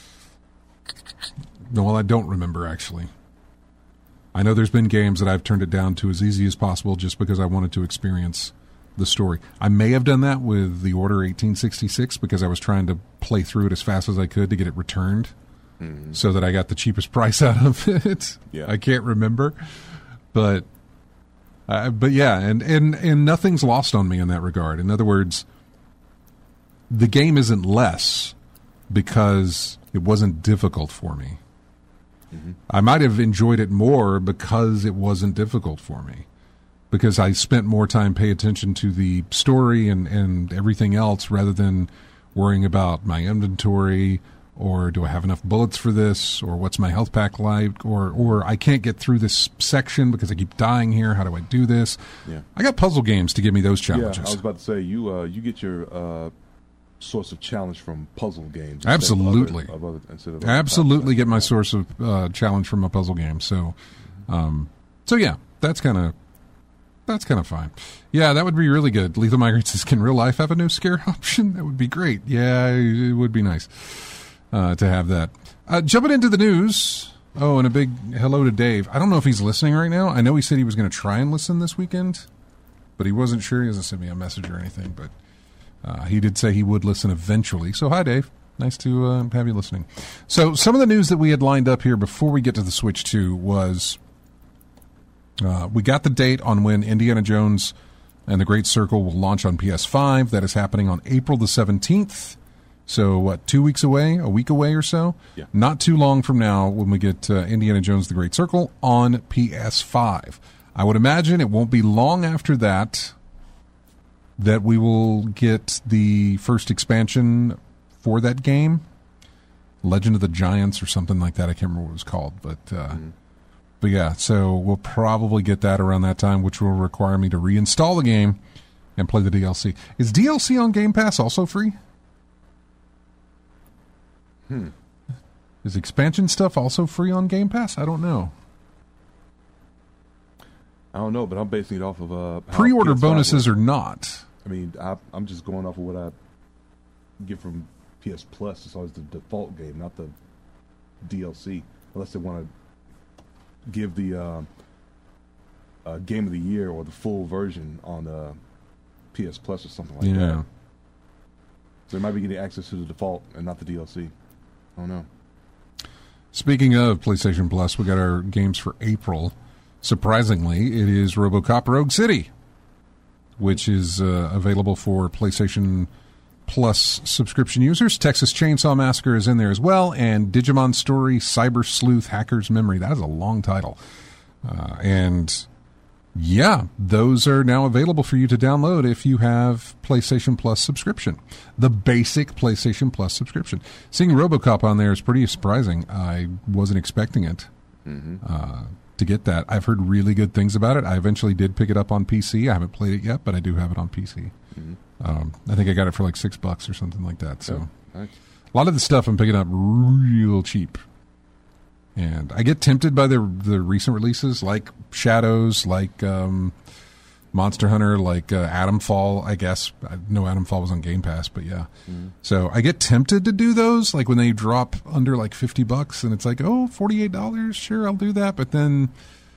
No, well, I don't remember actually. I know there's been games that I've turned it down to as easy as possible just because I wanted to experience the story. I may have done that with the Order eighteen sixty-six because I was trying to play through it as fast as I could to get it returned, mm-hmm. so that I got the cheapest price out of it. Yeah. I can't remember, but. Uh, but yeah, and, and, and nothing's lost on me in that regard. In other words, the game isn't less because it wasn't difficult for me. Mm-hmm. I might have enjoyed it more because it wasn't difficult for me. Because I spent more time paying attention to the story and, and everything else rather than worrying about my inventory, or do I have enough bullets for this, or what's my health pack like, or or I can't get through this section because I keep dying here. How do I do this? Yeah. I got puzzle games to give me those challenges. Yeah, I was about to say, you uh, you get your uh, source of challenge from puzzle games. Absolutely. Instead of other, of other, instead of other Absolutely types. get my source of uh, challenge from a puzzle game. So, um, so yeah, that's kind of that's kind of fine. Yeah, that would be really good. Lethal Migrant says, can real life have a no scare option? That would be great. Yeah, it would be nice. Uh, to have that. Uh, jumping into the news. Oh, and a big hello to Dave. I don't know if he's listening right now. I know he said he was going to try and listen this weekend, but he wasn't sure. He hasn't sent me a message or anything, but uh, he did say he would listen eventually. So hi, Dave. Nice to uh, have you listening. So some of the news that we had lined up here before we get to the Switch two was uh, we got the date on when Indiana Jones and the Great Circle will launch on P S five. That is happening on April the seventeenth. So, what, two weeks away, a week away or so? Yeah. Not too long from now when we get uh, Indiana Jones The Great Circle on P S five. I would imagine it won't be long after that that we will get the first expansion for that game. Legend of the Giants or something like that. I can't remember what it was called. But, uh, mm-hmm. but yeah, so we'll probably get that around that time, which will require me to reinstall the game and play the D L C. Is D L C on Game Pass also free? Hmm. Is expansion stuff also free on Game Pass? I don't know. I don't know, but I'm basing it off of uh, how pre-order P S five bonuses works. are not. I mean, I, I'm just going off of what I get from P S Plus. It's always the default game, not the D L C, unless they want to give the uh, uh, game of the year or the full version on uh, P S Plus or something like Yeah. that. So they might be getting access to the default and not the D L C. I don't know. Speaking of PlayStation Plus, we got our games for April. Surprisingly, it is RoboCop Rogue City, which is uh, available for PlayStation Plus subscription users. Texas Chainsaw Massacre is in there as well, and Digimon Story Cyber Sleuth Hacker's Memory. That is a long title. Uh, and yeah, those are now available for you to download if you have PlayStation Plus subscription. The basic PlayStation Plus subscription. Seeing RoboCop on there is pretty surprising. I wasn't expecting it mm-hmm. uh, to get that. I've heard really good things about it. I eventually did pick it up on P C. I haven't played it yet, but I do have it on P C. Mm-hmm. Um, I think I got it for like six bucks or something like that. So oh, nice. A lot of the stuff I'm picking up real cheap. And I get tempted by the the recent releases like Shadows, like um, Monster Hunter, like uh, Atomfall, I guess. I know Atomfall was on Game Pass, but yeah. Mm. So I get tempted to do those, like when they drop under like fifty bucks and it's like, oh, forty-eight dollars, sure, I'll do that. But then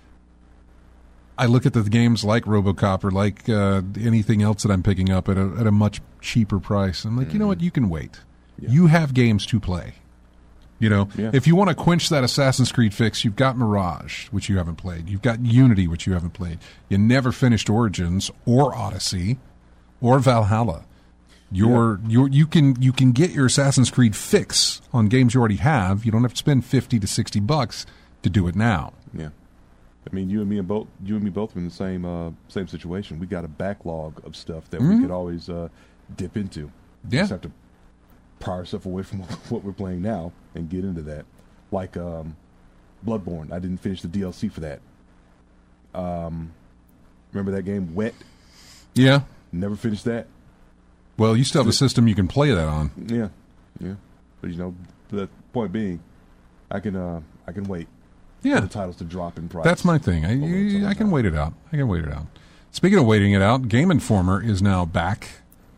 I look at the games like RoboCop or like uh, anything else that I'm picking up at a, at a much cheaper price. I'm like, mm. you know what, you can wait. Yeah. You have games to play. You know, yeah. if you want to quench that Assassin's Creed fix, you've got Mirage, which you haven't played. You've got Unity, which you haven't played. You never finished Origins or Odyssey or Valhalla. You're, yeah. you're, you can you can get your Assassin's Creed fix on games you already have. You don't have to spend fifty to sixty bucks to do it now. Yeah, I mean, you and me and both you and me both are in the same uh, same situation. We got a backlog of stuff that mm-hmm. we could always uh, dip into. Yeah. Just have to pry ourselves away from what we're playing now and get into that. Like um, Bloodborne, I didn't finish the D L C for that. Um, remember that game, Wet? Yeah. Never finished that. Well, you still have a system you can play that on. Yeah. Yeah, but you know, the point being, I can uh, I can wait. Yeah, for the titles to drop in price. That's my thing. I, you, I can wait it out. I can wait it out. Speaking of waiting it out, Game Informer is now back.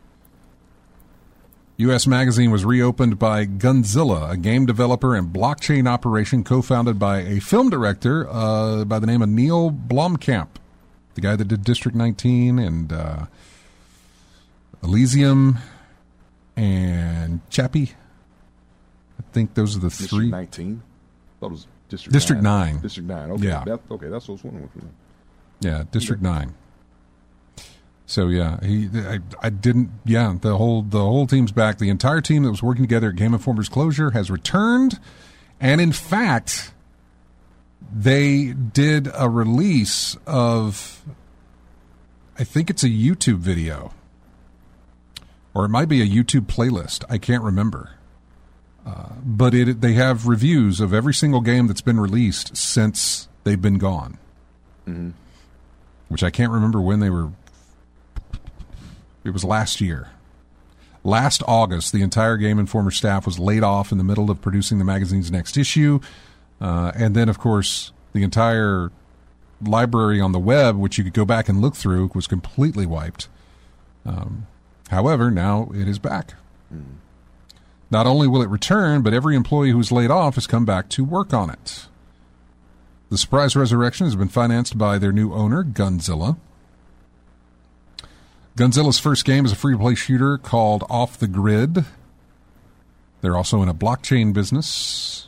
U S Magazine was reopened by Gunzilla, a game developer and blockchain operation co-founded by a film director uh, by the name of Neil Blomkamp, the guy that did District nineteen and uh, Elysium and Chappie. I think those are the District three. nineteen? I thought it was District, District nine. nine. District nine. Okay. Yeah. That, okay, that's what I was wondering. Yeah, District nine. So yeah, he I, I didn't yeah, the whole the whole team's back. The entire team that was working together at Game Informer's closure has returned, and in fact they did a release of, I think it's a YouTube video. Or it might be a YouTube playlist. I can't remember. Uh, but it they have reviews of every single game that's been released since they've been gone. Mm-hmm. Which I can't remember when they were. It was last year. Last August, the entire Game Informer staff was laid off in the middle of producing the magazine's next issue. Uh, and then, of course, the entire library on the web, which you could go back and look through, was completely wiped. Um, however, now it is back. Mm. Not only will it return, but every employee who was laid off has come back to work on it. The surprise resurrection has been financed by their new owner, Gunzilla. Gunzilla's first game is a free-to-play shooter called Off the Grid. They're also in a blockchain business.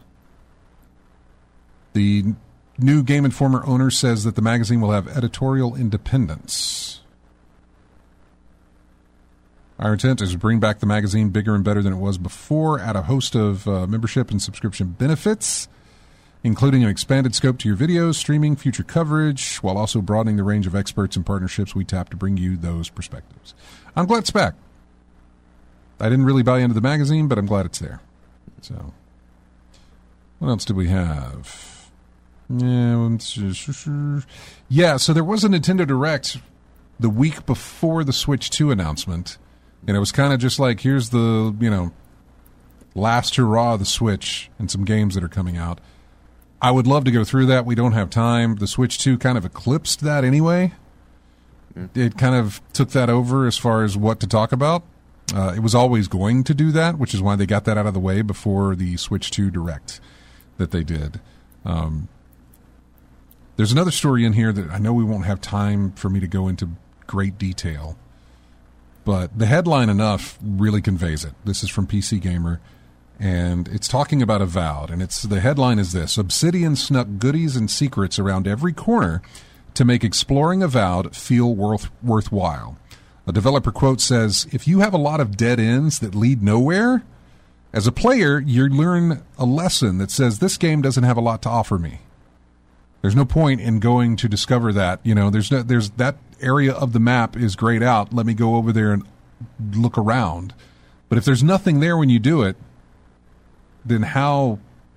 The new Game Informer owner says that the magazine will have editorial independence. Our intent is to bring back the magazine bigger and better than it was before, add a host of uh, membership and subscription benefits, including an expanded scope to your videos, streaming, future coverage, while also broadening the range of experts and partnerships we tap to bring you those perspectives. I'm glad it's back. I didn't really buy into the magazine, but I'm glad it's there. So, what else did we have? Yeah, yeah. So there was a Nintendo Direct the week before the Switch two announcement, and it was kind of just like, here's the, you know, last hurrah of the Switch and some games that are coming out. I would love to go through that. We don't have time. The Switch two kind of eclipsed that anyway. It kind of took that over as far as what to talk about. Uh, it was always going to do that, which is why they got that out of the way before the Switch two Direct that they did. Um, there's another story in here that I know we won't have time for me to go into great detail, but the headline enough really conveys it. This is from P C Gamer. And it's talking about Avowed, and it's the headline is this: Obsidian snuck goodies and secrets around every corner to make exploring Avowed feel worth worthwhile. A developer quote says, "If you have a lot of dead ends that lead nowhere, as a player, you learn a lesson that says this game doesn't have a lot to offer me. There's no point in going to discover that. You know, there's no, there's that area of the map is grayed out. Let me go over there and look around. But if there's nothing there when you do it, then how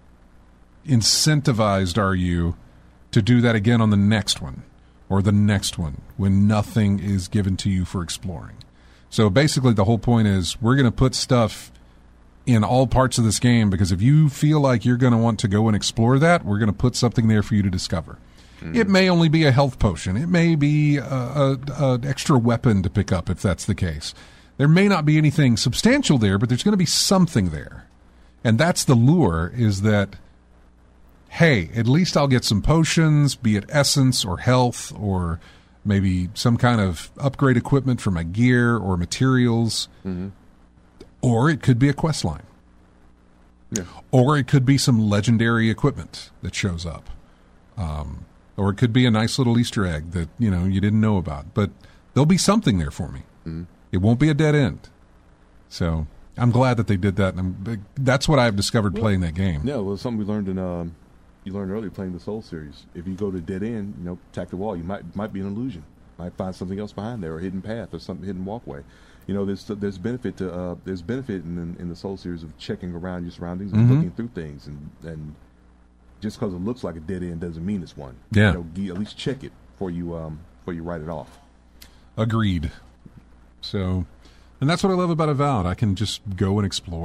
incentivized are you to do that again on the next one or the next one when nothing is given to you for exploring?" So basically the whole point is we're going to put stuff in all parts of this game because if you feel like you're going to want to go and explore that, we're going to put something there for you to discover. Mm-hmm. It may only be a health potion. It may be an extra weapon to pick up if that's the case. There may not be anything substantial there, but there's going to be something there. And that's the lure, is that, hey, at least I'll get some potions, be it essence or health or maybe some kind of upgrade equipment for my gear or materials. Mm-hmm. Or it could be a quest line. Yeah. Or it could be some legendary equipment that shows up. Um, or it could be a nice little Easter egg that, you know, you didn't know about. But there'll be something there for me. Mm-hmm. It won't be a dead end. So I'm glad that they did that, and I'm, that's what I've discovered well, playing that game. Yeah, well, something we learned in um, you learned earlier playing the Soul series. If you go to dead end, you know, attack the wall, you might might be an illusion, might find something else behind there, or a hidden path, or some hidden walkway. You know, there's there's benefit to uh, there's benefit in, in the Soul series of checking around your surroundings and mm-hmm. looking through things, and and just because it looks like a dead end doesn't mean it's one. Yeah, you know, at least check it before you um before you write it off. Agreed. So. And that's what I love about Avowed. I can just go and explore.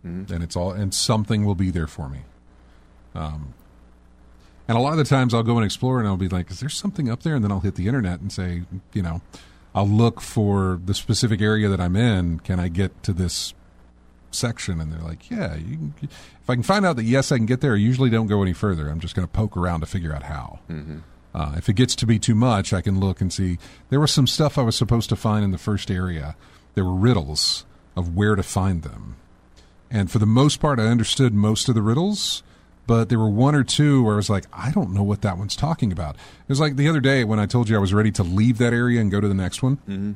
mm-hmm. and it's all and something will be there for me. Um, and a lot of the times I'll go and explore, and I'll be like, "Is there something up there?" And then I'll hit the internet and say, you know, I'll look for the specific area that I'm in. Can I get to this section? And they're like, "Yeah, you can." If I can find out that yes, I can get there, I usually don't go any further. I'm just going to poke around to figure out how. Mm-hmm. Uh, if it gets to be too much, I can look and see. There was some stuff I was supposed to find in the first area. There were riddles of where to find them. And for the most part, I understood most of the riddles, but there were one or two where I was like, I don't know what that one's talking about. It was like the other day when I told you I was ready to leave that area and go to the next one. Mm-hmm.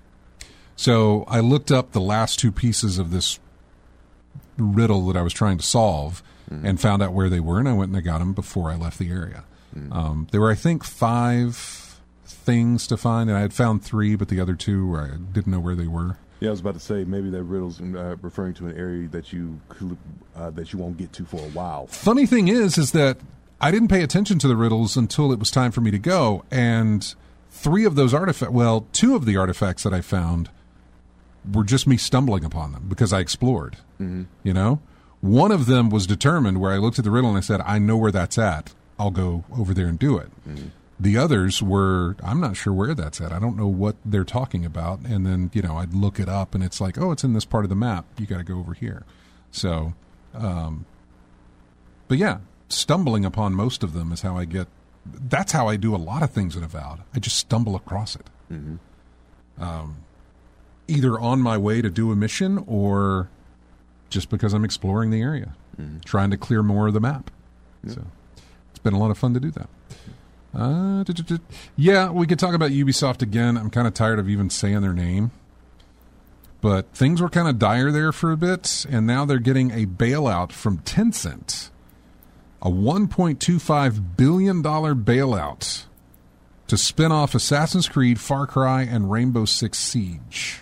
So I looked up the last two pieces of this riddle that I was trying to solve mm-hmm. and found out where they were, and I went and I got them before I left the area. Um, there were, I think, five things to find, and I had found three, but the other two, I didn't know where they were. Yeah, I was about to say maybe that riddle's uh, referring to an area that you uh, that you won't get to for a while. Funny thing is, is that I didn't pay attention to the riddles until it was time for me to go, and three of those artifacts, well, two of the artifacts that I found were just me stumbling upon them because I explored. Mm-hmm. You know, one of them was determined where I looked at the riddle and I said, I know where that's at. I'll go over there and do it. Mm-hmm. The others were, I'm not sure where that's at. I don't know what they're talking about. And then, you know, I'd look it up and it's like, oh, it's in this part of the map. You got to go over here. So, um, but yeah, stumbling upon most of them is how I get, that's how I do a lot of things in Avowed. I just stumble across it. Mm-hmm. Um, either on my way to do a mission or just because I'm exploring the area, mm-hmm. trying to clear more of the map. Yep. So. It's been a lot of fun to do that. Uh, yeah, we could talk about Ubisoft again. I'm kind of tired of even saying their name. But things were kind of dire there for a bit, and now they're getting a bailout from Tencent. A one point two five billion dollars bailout to spin off Assassin's Creed, Far Cry, and Rainbow Six Siege.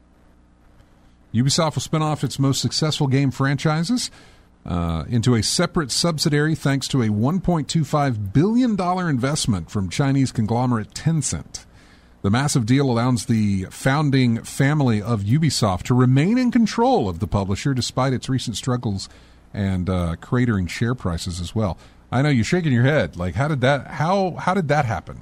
Ubisoft will spin off its most successful game franchises Uh, into a separate subsidiary thanks to a one point two five billion dollars investment from Chinese conglomerate Tencent. The massive deal allows the founding family of Ubisoft to remain in control of the publisher despite its recent struggles and uh, cratering share prices as well. I know you're shaking your head. Like, how did that? How how did that happen?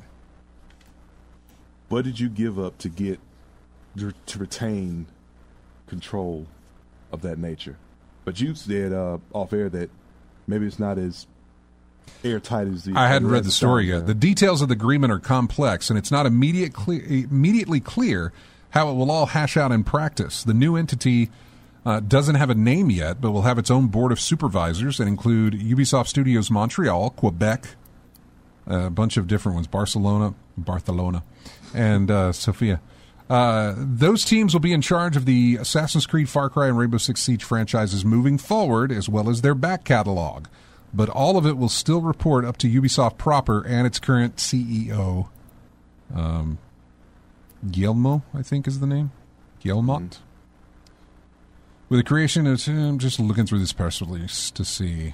What did you give up to get to retain control of that nature? But you said uh, off air that maybe it's not as airtight as the. I hadn't read the story yet. The details of the agreement are complex, and it's not immediate clear, immediately clear how it will all hash out in practice. The new entity uh, doesn't have a name yet, but will have its own board of supervisors that include Ubisoft Studios Montreal, Quebec, a bunch of different ones, Barcelona, Barcelona, and uh, Sofia. Uh, those teams will be in charge of the Assassin's Creed, Far Cry, and Rainbow Six Siege franchises moving forward, as well as their back catalog. But all of it will still report up to Ubisoft proper and its current C E O, um, Guillemot, I think is the name. Guillemot. Mm-hmm. With the creation of, I'm just looking through this press release to see.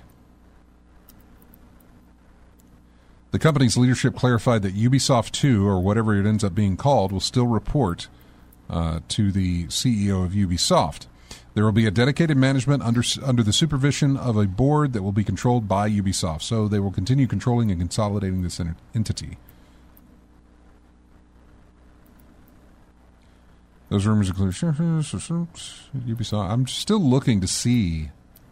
The company's leadership clarified that Ubisoft two, or whatever it ends up being called, will still report uh, to the C E O of Ubisoft. There will be a dedicated management under under the supervision of a board that will be controlled by Ubisoft. So they will continue controlling and consolidating this entity. Those rumors include Ubisoft. I'm still looking to see.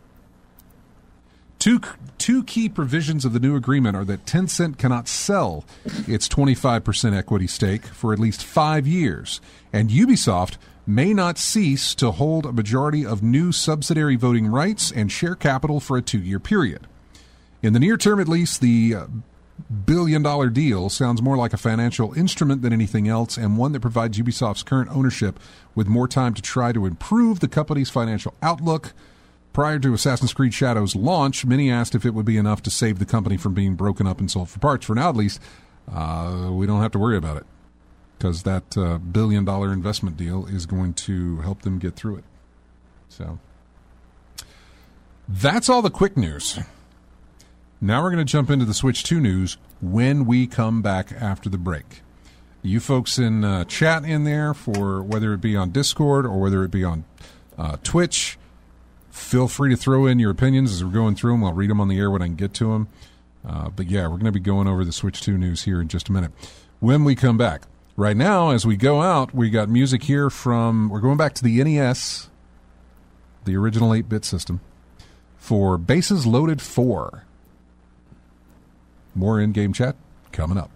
Two two key provisions of the new agreement are that Tencent cannot sell its twenty-five percent equity stake for at least five years, and Ubisoft may not cease to hold a majority of new subsidiary voting rights and share capital for a two-year period. In the near term, at least, the billion-dollar deal sounds more like a financial instrument than anything else, and one that provides Ubisoft's current ownership with more time to try to improve the company's financial outlook. Prior to Assassin's Creed Shadows' launch, many asked if it would be enough to save the company from being broken up and sold for parts. For now, at least, uh, we don't have to worry about it because that uh, billion-dollar investment deal is going to help them get through it. So that's all the quick news. Now we're going to jump into the Switch two news when we come back after the break. You folks in uh, chat in there, for whether it be on Discord or whether it be on uh, Twitch, Feel free to throw in your opinions as we're going through them. I'll read them on the air when I can get to them. Uh, but, yeah, we're going to be going over the Switch two news here in just a minute. When we come back, right now, as we go out, we got music here from, we're going back to the N E S, the original eight-bit system, for Bases Loaded four. More in-game chat coming up.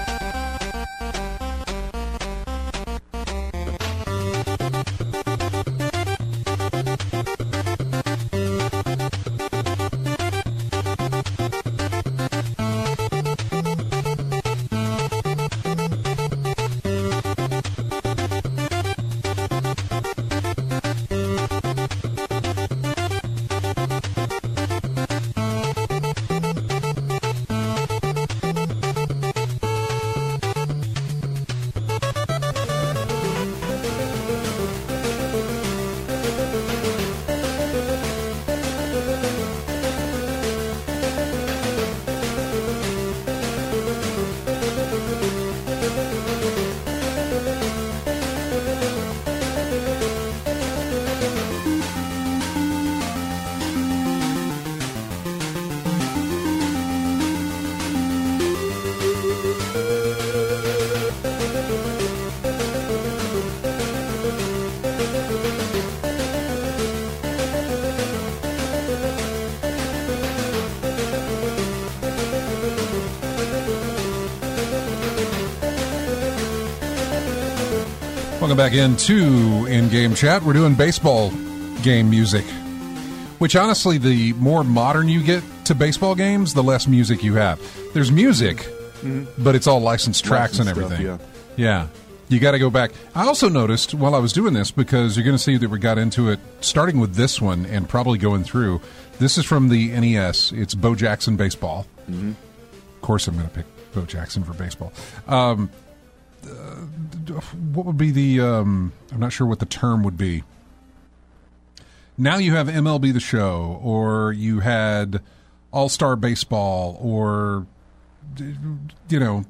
Welcome back into In-Game Chat. We're doing baseball game music, which honestly, the more modern you get to baseball games, the less music you have. There's music, mm-hmm. but it's all licensed tracks licensed and everything. Stuff, yeah. yeah. You got to go back. I also noticed while I was doing this, because you're going to see that we got into it, starting with this one and probably going through. This is from the N E S. It's Bo Jackson Baseball. Mm-hmm. Of course I'm going to pick Bo Jackson for baseball. Um... Uh, what would be the um, I'm not sure what the term would be. Now you have M L B The Show, or you had All-Star Baseball, or, you know,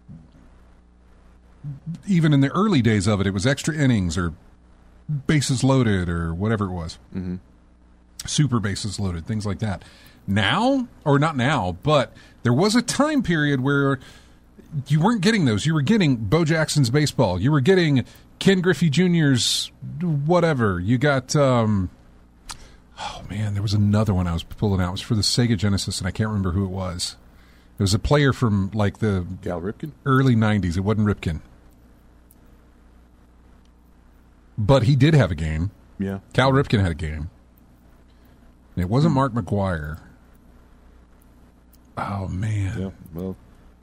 even in the early days of it, it was Extra Innings or Bases Loaded or whatever it was. Mm-hmm. Super Bases Loaded, things like that. Now, or not now, but there was a time period where you weren't getting those. You were getting Bo Jackson's Baseball. You were getting Ken Griffey Junior's whatever. You got, um, oh, man, there was another one I was pulling out. It was for the Sega Genesis, and I can't remember who it was. It was a player from, like, the Cal Ripken? Early nineties. It wasn't Ripken. But he did have a game. Yeah. Cal Ripken had a game. And it wasn't Mark McGwire. Oh, man. Yeah, well...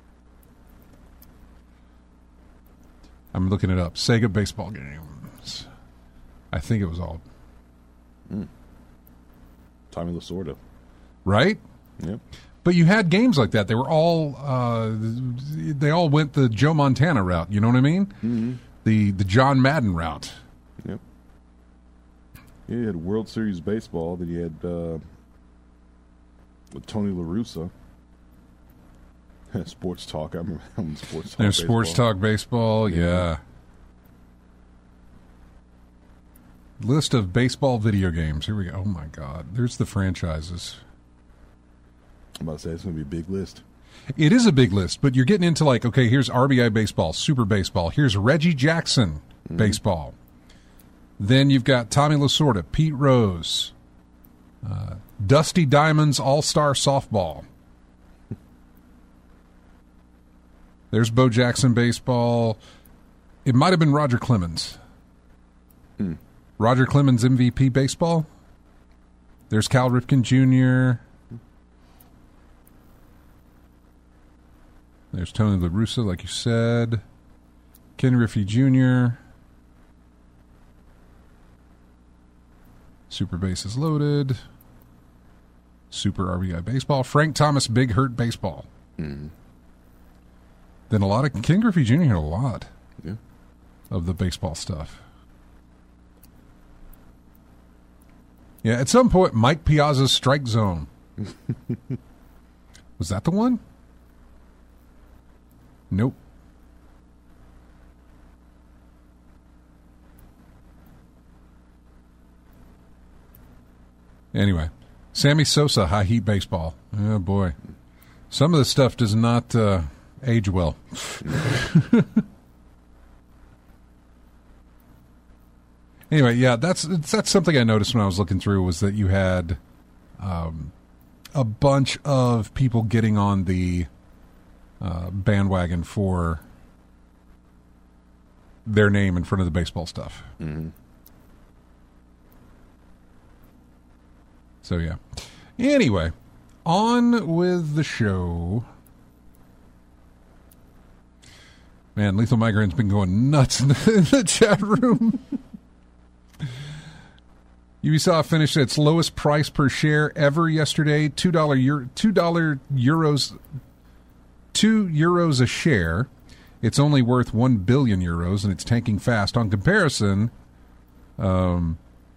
I'm looking it up. Sega baseball games. I think it was all. Mm. Tommy Lasorda. Right? Yep. But you had games like that. They were all, uh, they all went the Joe Montana route. You know what I mean? Mm-hmm. The the John Madden route. Yep. Yeah, you had World Series baseball. Then you had uh, with Tony La Russa. Sports Talk. I remember when Sports Talk. There's Sports Talk Baseball, yeah. yeah. List of baseball video games. Here we go. Oh, my God. There's the franchises. I'm about to say, it's going to be a big list. It is a big list, but you're getting into like, okay, here's R B I Baseball, Super Baseball. Here's Reggie Jackson mm-hmm. Baseball. Then you've got Tommy Lasorda, Pete Rose, uh, Dusty Diamonds All-Star Softball. There's Bo Jackson Baseball. It might have been Roger Clemens. Mm. Roger Clemens M V P Baseball. There's Cal Ripken Junior There's Tony La Russa, like you said. Ken Griffey Junior Super Bases Loaded. Super R B I Baseball. Frank Thomas Big Hurt Baseball. Mm. Then a lot of Ken Griffey Junior had a lot yeah. of the baseball stuff. Yeah, at some point, Mike Piazza's Strike Zone. Was that the one? Nope. Anyway, Sammy Sosa, high heat baseball. Oh, boy. Some of this stuff does not uh, age well. Anyway, yeah, that's that's something I noticed when I was looking through was that you had um, a bunch of people getting on the uh, bandwagon for their name in front of the baseball stuff. Mm-hmm. So, yeah. Anyway, on with the show. Man, Lethal Migraine's been going nuts in the, in the chat room. Ubisoft finished its lowest price per share ever yesterday, two dollars Euro, two dollars euros, two euros a share. It's only worth one billion euros, and it's tanking fast. On comparison, um,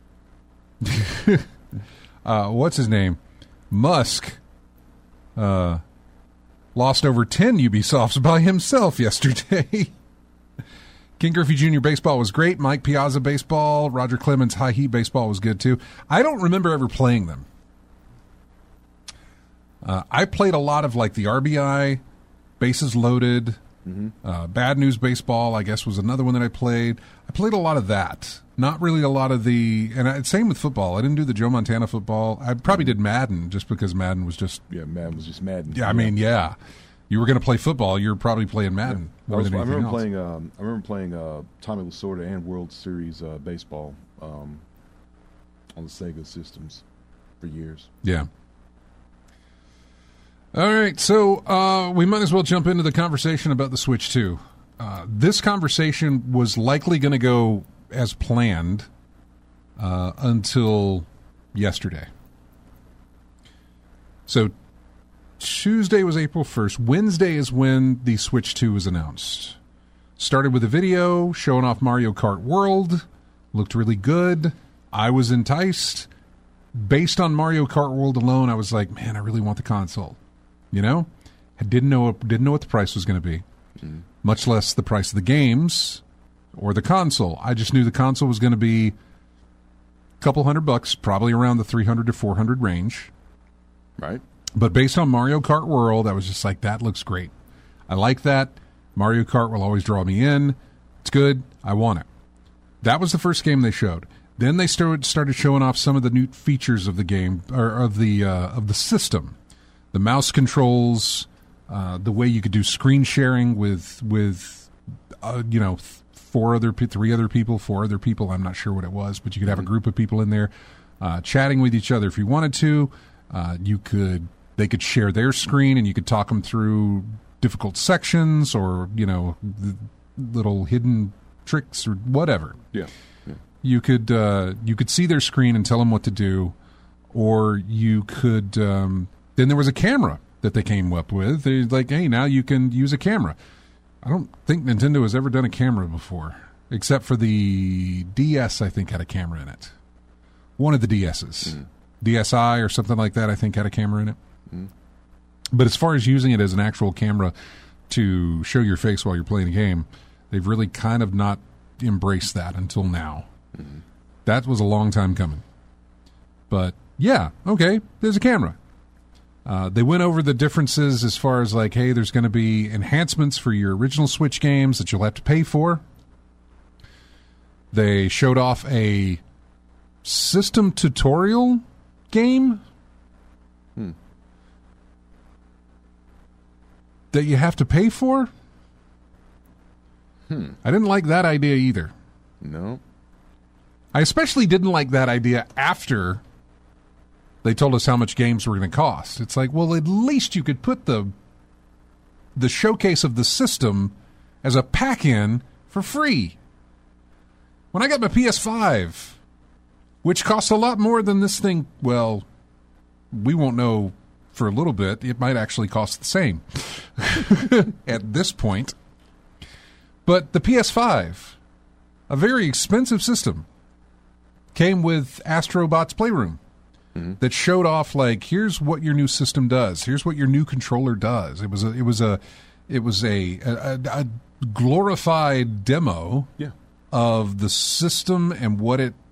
uh, what's his name? Musk uh, lost over ten Ubisofts by himself yesterday. King Griffey Junior baseball was great. Mike Piazza baseball, Roger Clemens high heat baseball was good too. I don't remember ever playing them. Uh, I played a lot of like the R B I, bases loaded, mm-hmm. uh, Bad News Baseball, I guess was another one that I played. I played a lot of that. Not really a lot of the, and I, same with football. I didn't do the Joe Montana football. I probably did Madden just because Madden was just. Yeah, Madden was just Madden. Yeah, I mean, yeah. You were going to play football. You were probably playing Madden yeah. more I was, than anything I remember else. Playing, um, I remember playing uh, Tommy Lasorda and World Series uh, baseball um, on the Sega systems for years. Yeah. All right, so uh, we might as well jump into the conversation about the Switch two. Uh, this conversation was likely going to go as planned uh, until yesterday. So Tuesday was April first. Wednesday is when the Switch two was announced. Started with a video showing off Mario Kart World. Looked really good. I was enticed. Based on Mario Kart World alone, I was like, man, I really want the console. You know? I didn't know didn't know what the price was going to be. Mm. Much less the price of the games or the console. I just knew the console was going to be a couple hundred bucks, probably around the three hundred to four hundred range. Right. But based on Mario Kart World, I was just like, that looks great. I like that. Mario Kart will always draw me in. It's good. I want it. That was the first game they showed. Then they started started showing off some of the new features of the game, or of the uh, of the system. The mouse controls, uh, the way you could do screen sharing with with uh, you know four other three other people, four other people. I'm not sure what it was, but you could have a group of people in there uh, chatting with each other if you wanted to. Uh, you could they could share their screen and you could talk them through difficult sections or you know little hidden tricks or whatever. Yeah. yeah. You could uh, you could see their screen and tell them what to do, or you could. Um, then there was a camera that they came up with. They're like, hey, now you can use a camera. I don't think Nintendo has ever done a camera before, except for the D S. I think had a camera in it. One of the D S's, mm. D S i or something like that. I think had a camera in it. Mm. But as far as using it as an actual camera to show your face while you're playing a game, they've really kind of not embraced that until now. Mm-hmm. That was a long time coming. But, yeah, okay, there's a camera. Uh, they went over the differences as far as, like, hey, there's going to be enhancements for your original Switch games that you'll have to pay for. They showed off a system tutorial game. Hmm. That you have to pay for? Hmm. I didn't like that idea either. No. I especially didn't like that idea after they told us how much games were going to cost. It's like, well, at least you could put the the showcase of the system as a pack-in for free. When I got my P S five, which costs a lot more than this thing, well, we won't know for a little bit. It might actually cost the same at this point. But the P S five, a very expensive system, came with Astrobot's Playroom mm-hmm. that showed off, like, here's what your new system does. Here's what your new controller does. It was a, it was a, it was a, a, a glorified demo yeah. of the system and what it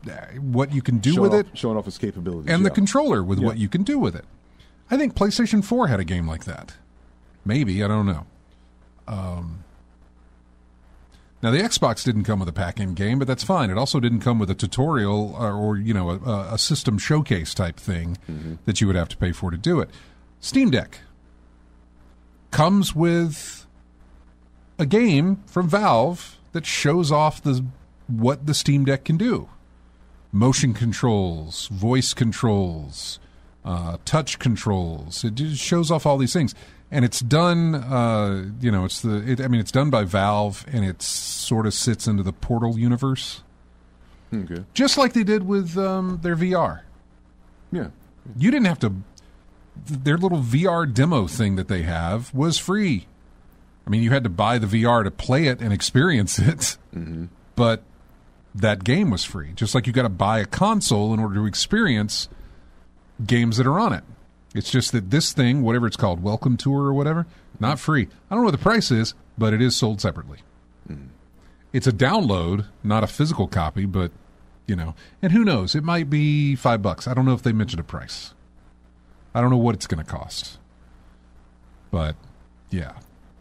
what you can do showing with off, it, showing off its capabilities, and yeah. the controller with yeah. what you can do with it. I think PlayStation four had a game like that. Maybe, I don't know. Um, now the Xbox didn't come with a pack-in game, but that's fine. It also didn't come with a tutorial or, or you know, a, a system showcase type thing mm-hmm. that you would have to pay for to do it. Steam Deck comes with a game from Valve that shows off the what the Steam Deck can do. Motion controls, voice controls, uh, touch controls. It just shows off all these things. And it's done, uh, you know, it's the, it, I mean, it's done by Valve, and it sort of sits into the Portal universe. Okay. Just like they did with um, their V R. Yeah. You didn't have to, their little V R demo thing that they have was free. I mean, you had to buy the V R to play it and experience it, mm-hmm. but that game was free. Just like you got to buy a console in order to experience games that are on it. It's just that this thing, whatever it's called, Welcome Tour or whatever, not free. I don't know what the price is, but it is sold separately. Mm. It's a download, not a physical copy, but, you know. And who knows? It might be five bucks. I don't know if they mentioned a price. I don't know what it's going to cost. But, yeah.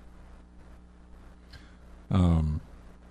Um.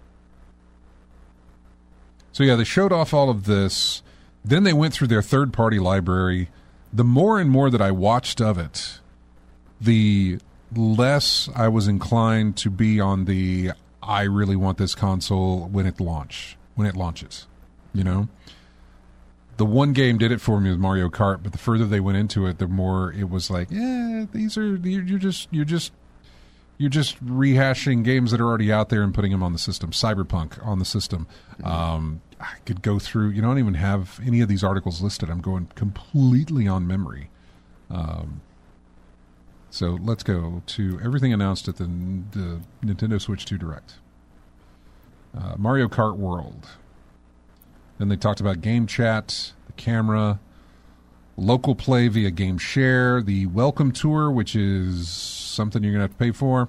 So, yeah, they showed off all of this. Then they went through their third-party library. The more and more that I watched of it, the less I was inclined to be on the I really want this console when it launch when it launches. You know? The one game did it for me with Mario Kart, but the further they went into it, the more it was like, yeah, these are you're, you're just you're just you're just rehashing games that are already out there and putting them on the system. Cyberpunk on the system. Mm-hmm. Um, I could go through, you know, I don't even have any of these articles listed. I'm going completely on memory. Um, so let's go to everything announced at the, the Nintendo Switch two Direct. Uh, Mario Kart World. Then they talked about game chat, the camera, local play via Game Share, the Welcome Tour, which is something you're going to have to pay for.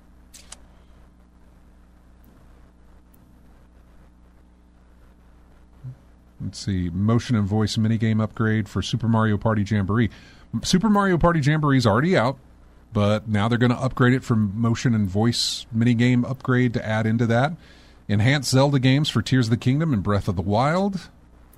Let's see, motion and voice minigame upgrade for Super Mario Party Jamboree. Super Mario Party Jamboree is already out, but now they're going to upgrade it from motion and voice minigame upgrade to add into that. Enhanced Zelda games for Tears of the Kingdom and Breath of the Wild.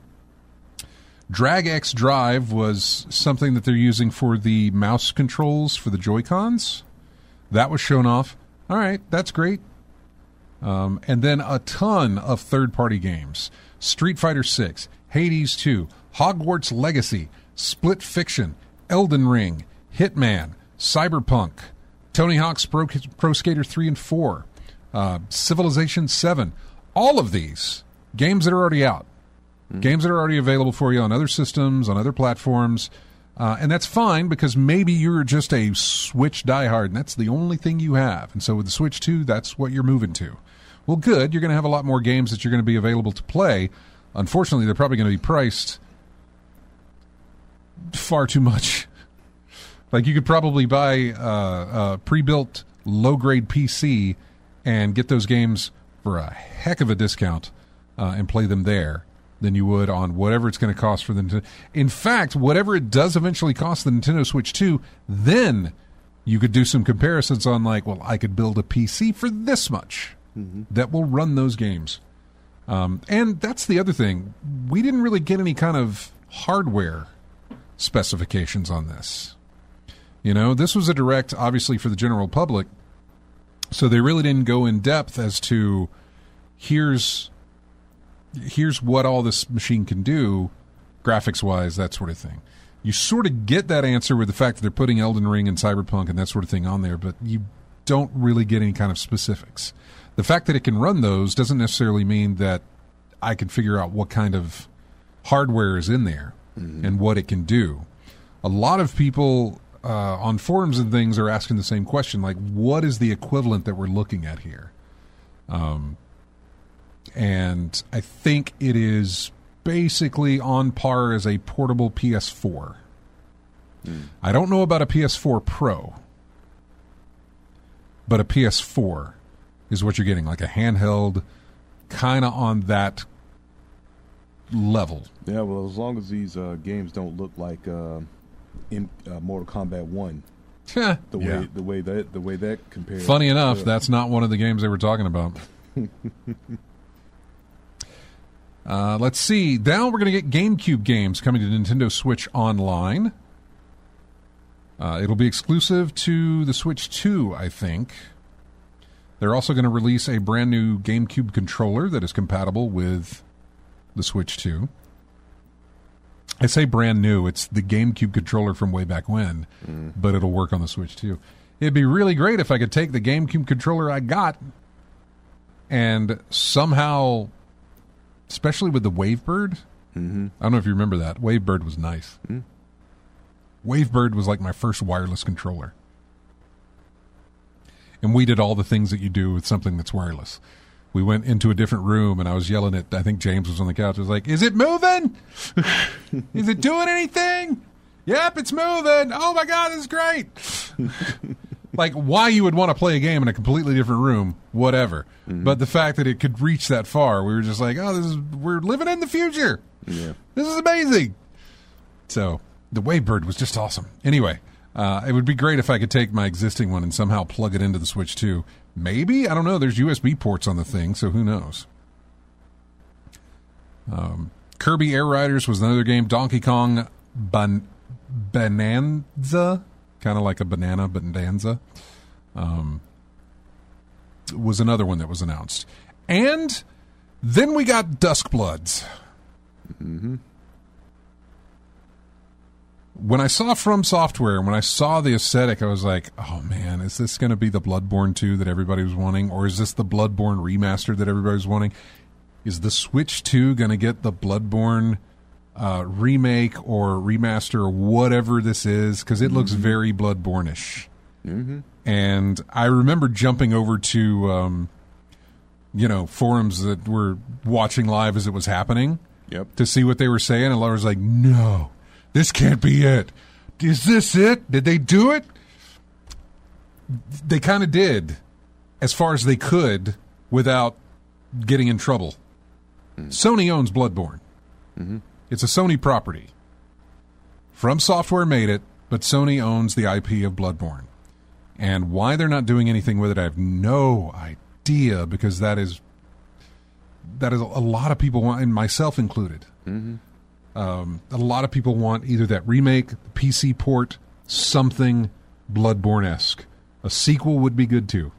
Drag X Drive was something that they're using for the mouse controls for the Joy-Cons. That was shown off. All right, that's great. Um, and then a ton of third-party games. Street Fighter six, Hades two, Hogwarts Legacy, Split Fiction, Elden Ring, Hitman, Cyberpunk, Tony Hawk's Pro, Pro Skater three and four, uh, Civilization seven. All of these games that are already out. Mm-hmm. Games that are already available for you on other systems, on other platforms. Uh, and that's fine because maybe you're just a Switch diehard and that's the only thing you have. And so with the Switch two, that's what you're moving to. Well, good. You're going to have a lot more games that you're going to be available to play. Unfortunately, they're probably going to be priced far too much. Like, you could probably buy uh, a pre-built low-grade P C and get those games for a heck of a discount uh, and play them there than you would on whatever it's going to cost for the Nintendo. In fact, whatever it does eventually cost the Nintendo Switch two, then you could do some comparisons on, like, well, I could build a P C for this much. Mm-hmm. That will run those games. Um, and that's the other thing. We didn't really get any kind of hardware specifications on this. You know, this was a direct, obviously, for the general public. So they really didn't go in depth as to here's here's what all this machine can do, graphics-wise, that sort of thing. You sort of get that answer with the fact that they're putting Elden Ring and Cyberpunk and that sort of thing on there, but you don't really get any kind of specifics. The fact that it can run those doesn't necessarily mean that I can figure out what kind of hardware is in there mm-hmm. and what it can do. A lot of people uh, on forums and things are asking the same question, like, what is the equivalent that we're looking at here? Um, and I think it is basically on par as a portable P S four. Mm. I don't know about a P S four Pro, but a P S four is what you're getting, like a handheld, kind of on that level. Yeah, well, as long as these uh, games don't look like uh, in uh, Mortal Kombat One, the way yeah. the way that the way that compares. Funny enough, uh, that's not one of the games they were talking about. uh, let's see. Now we're going to get GameCube games coming to Nintendo Switch Online. Uh, it'll be exclusive to the Switch two, I think. They're also going to release a brand new GameCube controller that is compatible with the Switch two. I say brand new. It's the GameCube controller from way back when, mm. but it'll work on the Switch too. It'd be really great if I could take the GameCube controller I got and somehow, especially with the Wavebird, mm-hmm. I don't know if you remember that. Wavebird was nice. Mm. Wavebird was like my first wireless controller. And we did all the things that you do with something that's wireless. We went into a different room, and I was yelling at, I think James was on the couch. I was like, is it moving? Is it doing anything? Yep, it's moving. Oh, my God, this is great. Like, why you would want to play a game in a completely different room, whatever. Mm-hmm. But the fact that it could reach that far, we were just like, oh, this is we're living in the future. Yeah. This is amazing. So the Wavebird was just awesome. Anyway, uh, it would be great if I could take my existing one and somehow plug it into the Switch two. Maybe. I don't know. There's U S B ports on the thing, so who knows? Um, Kirby Air Riders was another game. Donkey Kong Ban- Bonanza, kind of like a banana, bonanza, um, was another one that was announced. And then we got Duskbloods. Mm-hmm. When I saw From Software, when I saw the aesthetic, I was like, oh man, is this going to be the Bloodborne two that everybody was wanting? Or is this the Bloodborne remaster that everybody was wanting? Is the Switch two going to get the Bloodborne uh, remake or remaster or whatever this is? Because it mm-hmm. looks very Bloodborne-ish. Mm-hmm. And I remember jumping over to, um, you know, forums that were watching live as it was happening yep. to see what they were saying. And I was like, no. This can't be it. Is this it? Did they do it? They kind of did, as far as they could, without getting in trouble. Mm. Sony owns Bloodborne. Mm-hmm. It's a Sony property. From Software made it, but Sony owns the I P of Bloodborne. And why they're not doing anything with it, I have no idea, because that is that is a lot of people want, and myself included. Mm-hmm. Um, a lot of people want either that remake, the P C port, something Bloodborne-esque. A sequel would be good too.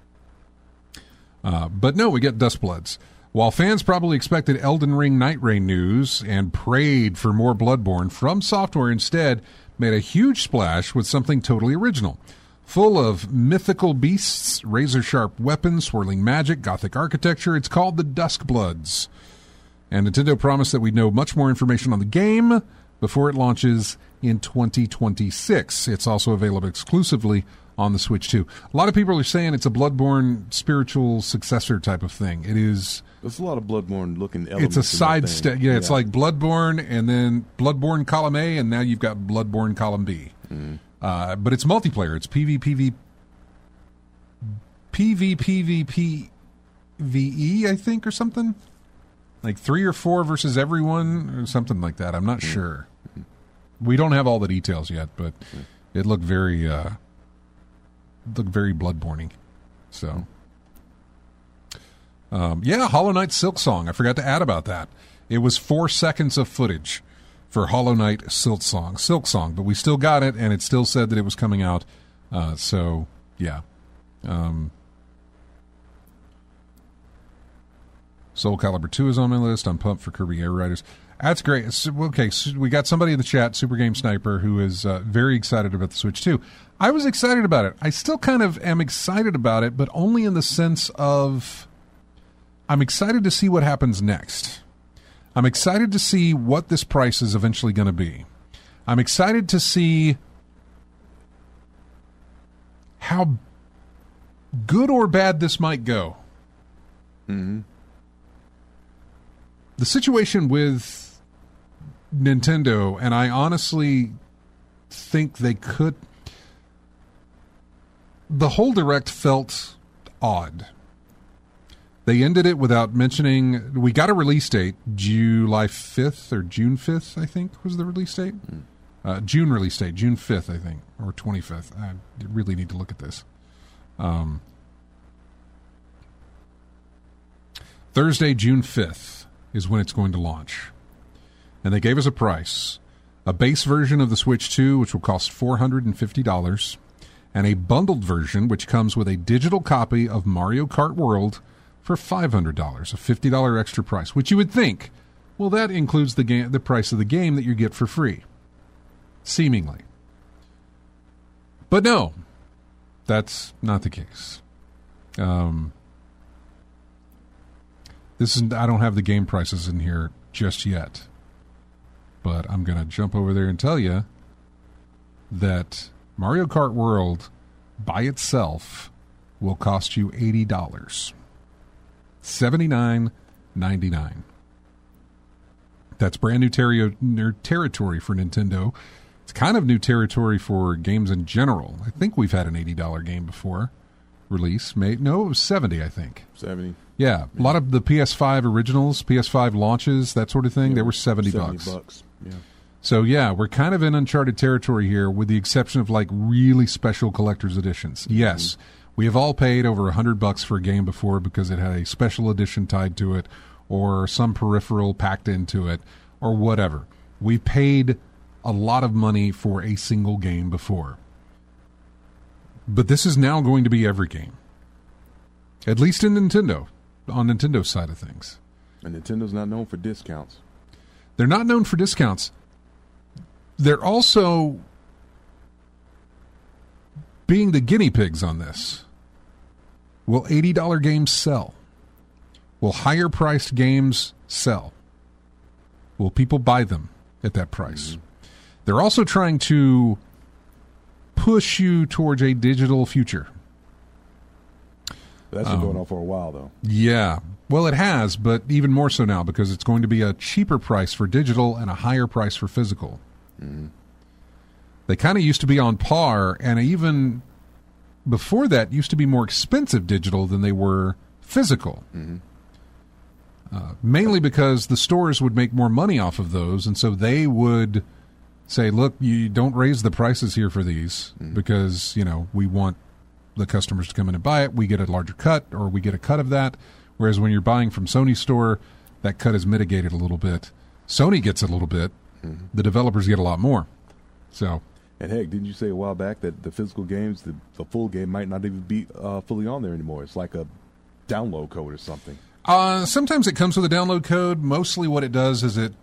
Uh, but no, we get Duskbloods. While fans probably expected Elden Ring Night Rain news and prayed for more Bloodborne, From Software instead made a huge splash with something totally original. Full of mythical beasts, razor-sharp weapons, swirling magic, gothic architecture, it's called the Duskbloods. And Nintendo promised that we'd know much more information on the game before it launches in twenty twenty-six. It's also available exclusively on the Switch two. A lot of people are saying it's a Bloodborne spiritual successor type of thing. It is. There's a lot of Bloodborne-looking elements. It's a side step. Yeah, yeah, it's like Bloodborne and then Bloodborne Column A, and now you've got Bloodborne Column B. Mm. Uh, but it's multiplayer. It's PvPv, PvPvPvE, I think, or something. Like three or four versus everyone, or something like that. I'm not mm. sure. We don't have all the details yet, but mm. it looked very, uh, looked very Bloodborne-y. So, um, yeah, Hollow Knight Silksong. I forgot to add about that. It was four seconds of footage for Hollow Knight Silksong, Silksong, but we still got it, and it still said that it was coming out. Uh, so, yeah. Um, Soul Calibur two is on my list. I'm pumped for Kirby Air Riders. That's great. Okay, so we got somebody in the chat, Super Game Sniper, who is uh, very excited about the Switch two. I was excited about it. I still kind of am excited about it, but only in the sense of I'm excited to see what happens next. I'm excited to see what this price is eventually going to be. I'm excited to see how good or bad this might go. Mm-hmm. The situation with Nintendo, and I honestly think they could... The whole Direct felt odd. They ended it without mentioning. We got a release date, July fifth or June fifth, I think was the release date. Mm. Uh, June release date, June fifth, I think, or twenty-fifth. I really need to look at this. Um, Thursday, June fifth is when it's going to launch. And they gave us a price. A base version of the Switch two, which will cost four hundred fifty dollars, and a bundled version, which comes with a digital copy of Mario Kart World for five hundred dollars, a fifty dollars extra price, which you would think, well, that includes the game, the price of the game that you get for free, seemingly. But no, that's not the case. Um, this is I don't have the game prices in here just yet. But I'm going to jump over there and tell you that Mario Kart World by itself will cost you eighty dollars. seventy-nine ninety-nine. That's brand new, ter- new territory for Nintendo. It's kind of new territory for games in general. I think we've had an eighty dollars game before release. May- no, it was seventy, I think. seventy. Yeah, a lot of the P S five originals, P S five launches, that sort of thing, yeah, they were seventy, seventy bucks. bucks. Yeah. So, yeah, we're kind of in uncharted territory here with the exception of, like, really special collector's editions. Mm-hmm. Yes, we have all paid over one hundred bucks for a game before because it had a special edition tied to it or some peripheral packed into it or whatever. We paid a lot of money for a single game before. But this is now going to be every game. At least in Nintendo, on Nintendo's side of things. And Nintendo's not known for discounts. They're not known for discounts. They're also being the guinea pigs on this. Will eighty dollars games sell? Will higher priced games sell? Will people buy them at that price? Mm-hmm. They're also trying to push you towards a digital future. That's been um, going on for a while, though. Yeah. Well, it has, but even more so now because it's going to be a cheaper price for digital and a higher price for physical. Mm-hmm. They kind of used to be on par, and even before that used to be more expensive digital than they were physical. Mm-hmm. Uh, mainly because the stores would make more money off of those, and so they would say, look, you don't raise the prices here for these mm-hmm. because, you know, we want the customers to come in and buy it. We get a larger cut, or we get a cut of that. Whereas when you're buying from Sony's store, that cut is mitigated a little bit. Sony gets a little bit. Mm-hmm. The developers get a lot more. So, and heck, didn't you say a while back that the physical games, the, the full game, might not even be uh, fully on there anymore? It's like a download code or something. Uh, sometimes it comes with a download code. Mostly what it does is it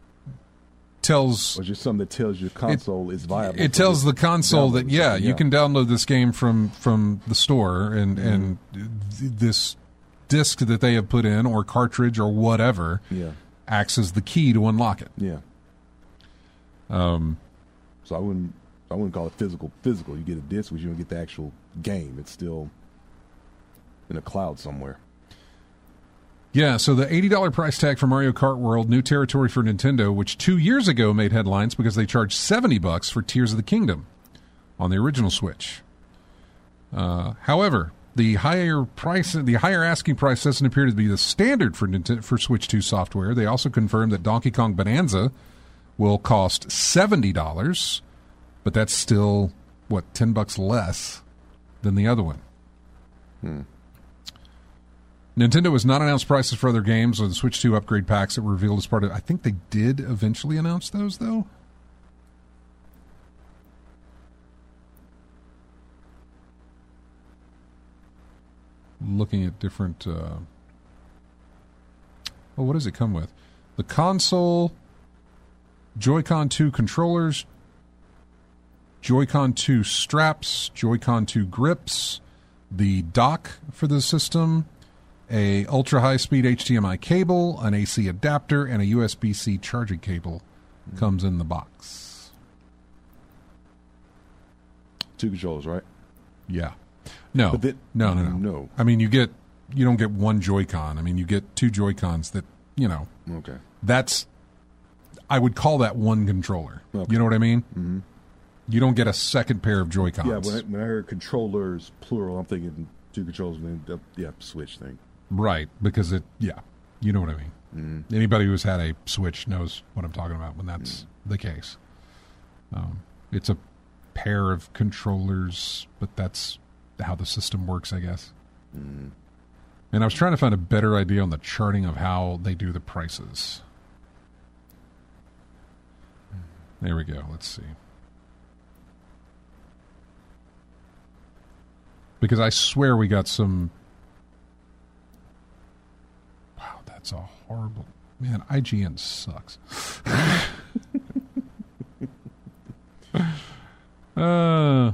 tells... Or just something that tells your console it, is viable. It tells the console that, yeah, yeah, you can download this game from, from the store, and, mm-hmm. and th- this disc that they have put in, or cartridge, or whatever, yeah. acts as the key to unlock it. Yeah. Um. So I wouldn't, I wouldn't call it physical. Physical. You get a disc, but you don't get the actual game. It's still in a cloud somewhere. Yeah, so the eighty dollars price tag for Mario Kart World, new territory for Nintendo, which two years ago made headlines because they charged seventy bucks for Tears of the Kingdom on the original Switch. Uh, however, the higher price, the higher asking price doesn't appear to be the standard for Nintendo, for Switch two software. They also confirmed that Donkey Kong Bonanza will cost seventy dollars, but that's still, what, ten bucks less than the other one. Hmm. Nintendo has not announced prices for other games or the Switch two upgrade packs that were revealed as part of... I think they did eventually announce those, though. Looking at different... Uh... Well, what does it come with? The console, Joy-Con two controllers, Joy-Con two straps, Joy-Con two grips, the dock for the system, a ultra high speed H D M I cable, an A C adapter, and a U S B C charging cable mm-hmm. comes in the box. Two controllers, right? Yeah. No. But then, no, no, no. No. I mean, you get you don't get one Joy-Con. I mean, you get two Joy-Cons that, you know. Okay. That's I would call that one controller. Okay. You know what I mean? Mm-hmm. You don't get a second pair of Joy-Cons. Yeah, when I, when I heard controllers plural, I'm thinking two controllers, and then, uh, yeah, Switch thing. Right, because it, yeah, you know what I mean. Mm. Anybody who's had a Switch knows what I'm talking about when that's mm. the case. Um, it's a pair of controllers, but that's how the system works, I guess. Mm. And I was trying to find a better idea on the charting of how they do the prices. There we go. Let's see. Because I swear we got some... Wow, that's a horrible... Man, I G N sucks. uh...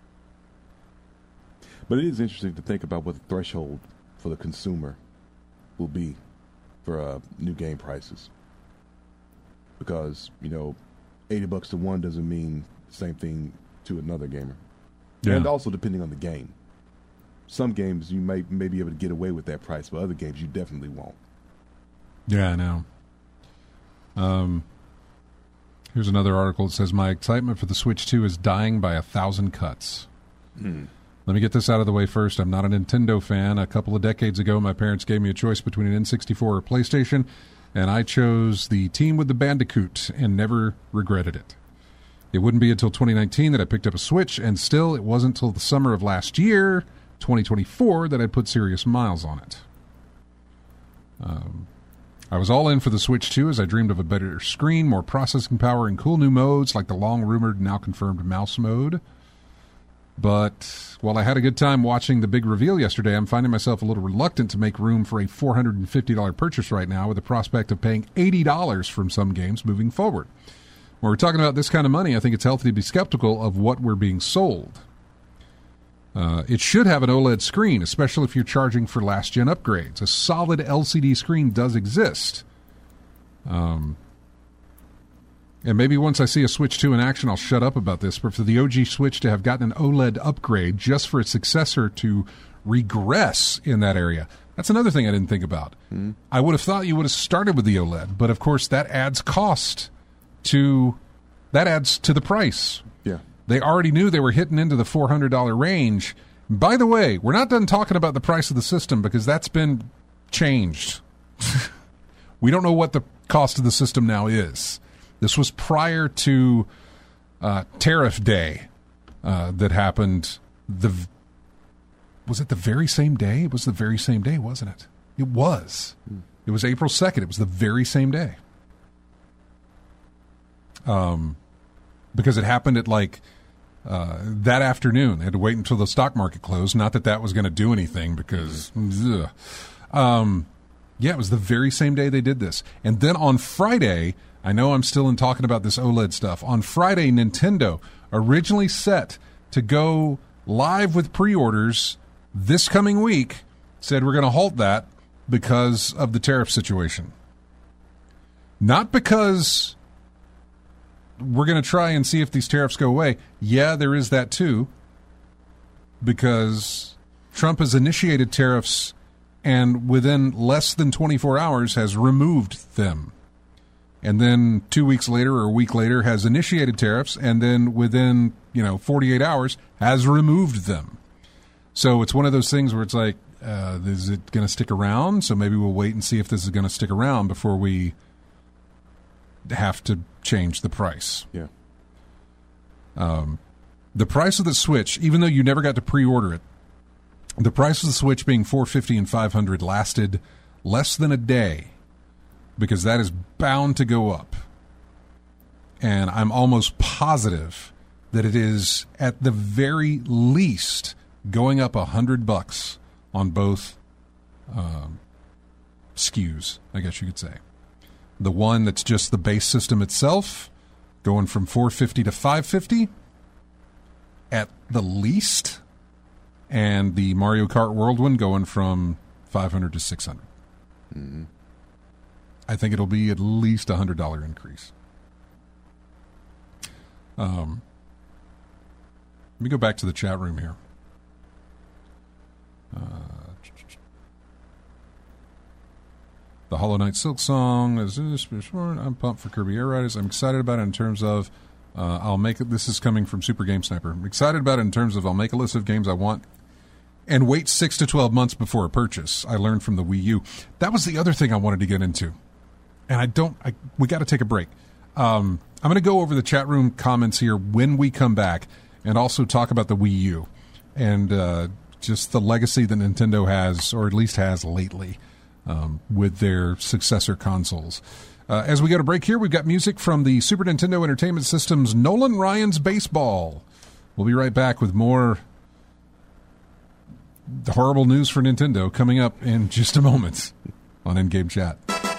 But it is interesting to think about what the threshold for the consumer will be for uh, new game prices. Because, you know, eighty bucks to one doesn't mean the same thing to another gamer. Yeah. And also depending on the game. Some games you may, may be able to get away with that price, but other games you definitely won't. Yeah, I know. Um, here's another article that says, my excitement for the Switch two is dying by a thousand cuts. Hmm. Let me get this out of the way first. I'm not a Nintendo fan. A couple of decades ago, my parents gave me a choice between an N sixty-four or PlayStation, and I chose the team with the Bandicoot and never regretted it. It wouldn't be until twenty nineteen that I picked up a Switch, and still it wasn't until the summer of last year, twenty twenty-four, that I put serious miles on it. Um, I was all in for the Switch two as I dreamed of a better screen, more processing power, and cool new modes like the long-rumored, now-confirmed mouse mode. But while I had a good time watching the big reveal yesterday, I'm finding myself a little reluctant to make room for a four hundred fifty dollars purchase right now with the prospect of paying eighty dollars from some games moving forward. When we're talking about this kind of money, I think it's healthy to be skeptical of what we're being sold. Uh, it should have an OLED screen, especially if you're charging for last-gen upgrades. A solid L C D screen does exist. Um... And maybe once I see a Switch two in action, I'll shut up about this. But for the O G Switch to have gotten an OLED upgrade just for its successor to regress in that area, that's another thing I didn't think about. Mm. I would have thought you would have started with the OLED, but of course that adds cost to that adds to the price. Yeah, they already knew they were hitting into the four hundred dollars range. By the way, we're not done talking about the price of the system because that's been changed. We don't know what the cost of the system now is. This was prior to uh, Tariff Day uh, that happened. The was it the very same day? It was the very same day, wasn't it? It was. Mm. It was April second. It was the very same day. Um, because it happened at like uh, that afternoon. They had to wait until the stock market closed. Not that that was going to do anything because, ugh. um, yeah, it was the very same day they did this. And then on Friday, I know I'm still in talking about this OLED stuff. On Friday, Nintendo, originally set to go live with pre-orders this coming week, said we're going to halt that because of the tariff situation. Not because we're going to try and see if these tariffs go away. Yeah, there is that too, because Trump has initiated tariffs and within less than twenty-four hours has removed them. And then two weeks later or a week later has initiated tariffs, and then within, you know, forty-eight hours has removed them. So it's one of those things where it's like, uh, is it going to stick around? So maybe we'll wait and see if this is going to stick around before we have to change the price. Yeah. Um, the price of the Switch, even though you never got to pre-order it, the price of the Switch being four hundred fifty dollars and five hundred dollars lasted less than a day. Because that is bound to go up. And I'm almost positive that it is, at the very least, going up a hundred bucks on both um, S K Us, I guess you could say. The one that's just the base system itself, going from four hundred fifty dollars to five hundred fifty dollars at the least. And the Mario Kart World one going from five hundred dollars to six hundred dollars. Mm-hmm. I think it'll be at least a one hundred dollars increase. Um, let me go back to the chat room here. Uh, the Hollow Knight Silk Song is I'm pumped for Kirby Air Riders. I'm excited about it in terms of uh, I'll make it. This is coming from Super Game Sniper. I'm excited about it in terms of I'll make a list of games I want and wait six to twelve months before a purchase. I learned from the Wii U. That was the other thing I wanted to get into. And I don't, I, we got to take a break. Um, I'm going to go over the chat room comments here when we come back and also talk about the Wii U and uh, just the legacy that Nintendo has, or at least has lately, um, with their successor consoles. Uh, as we go to break here, we've got music from the Super Nintendo Entertainment System's Nolan Ryan's Baseball. We'll be right back with more horrible news for Nintendo coming up in just a moment on Endgame Chat.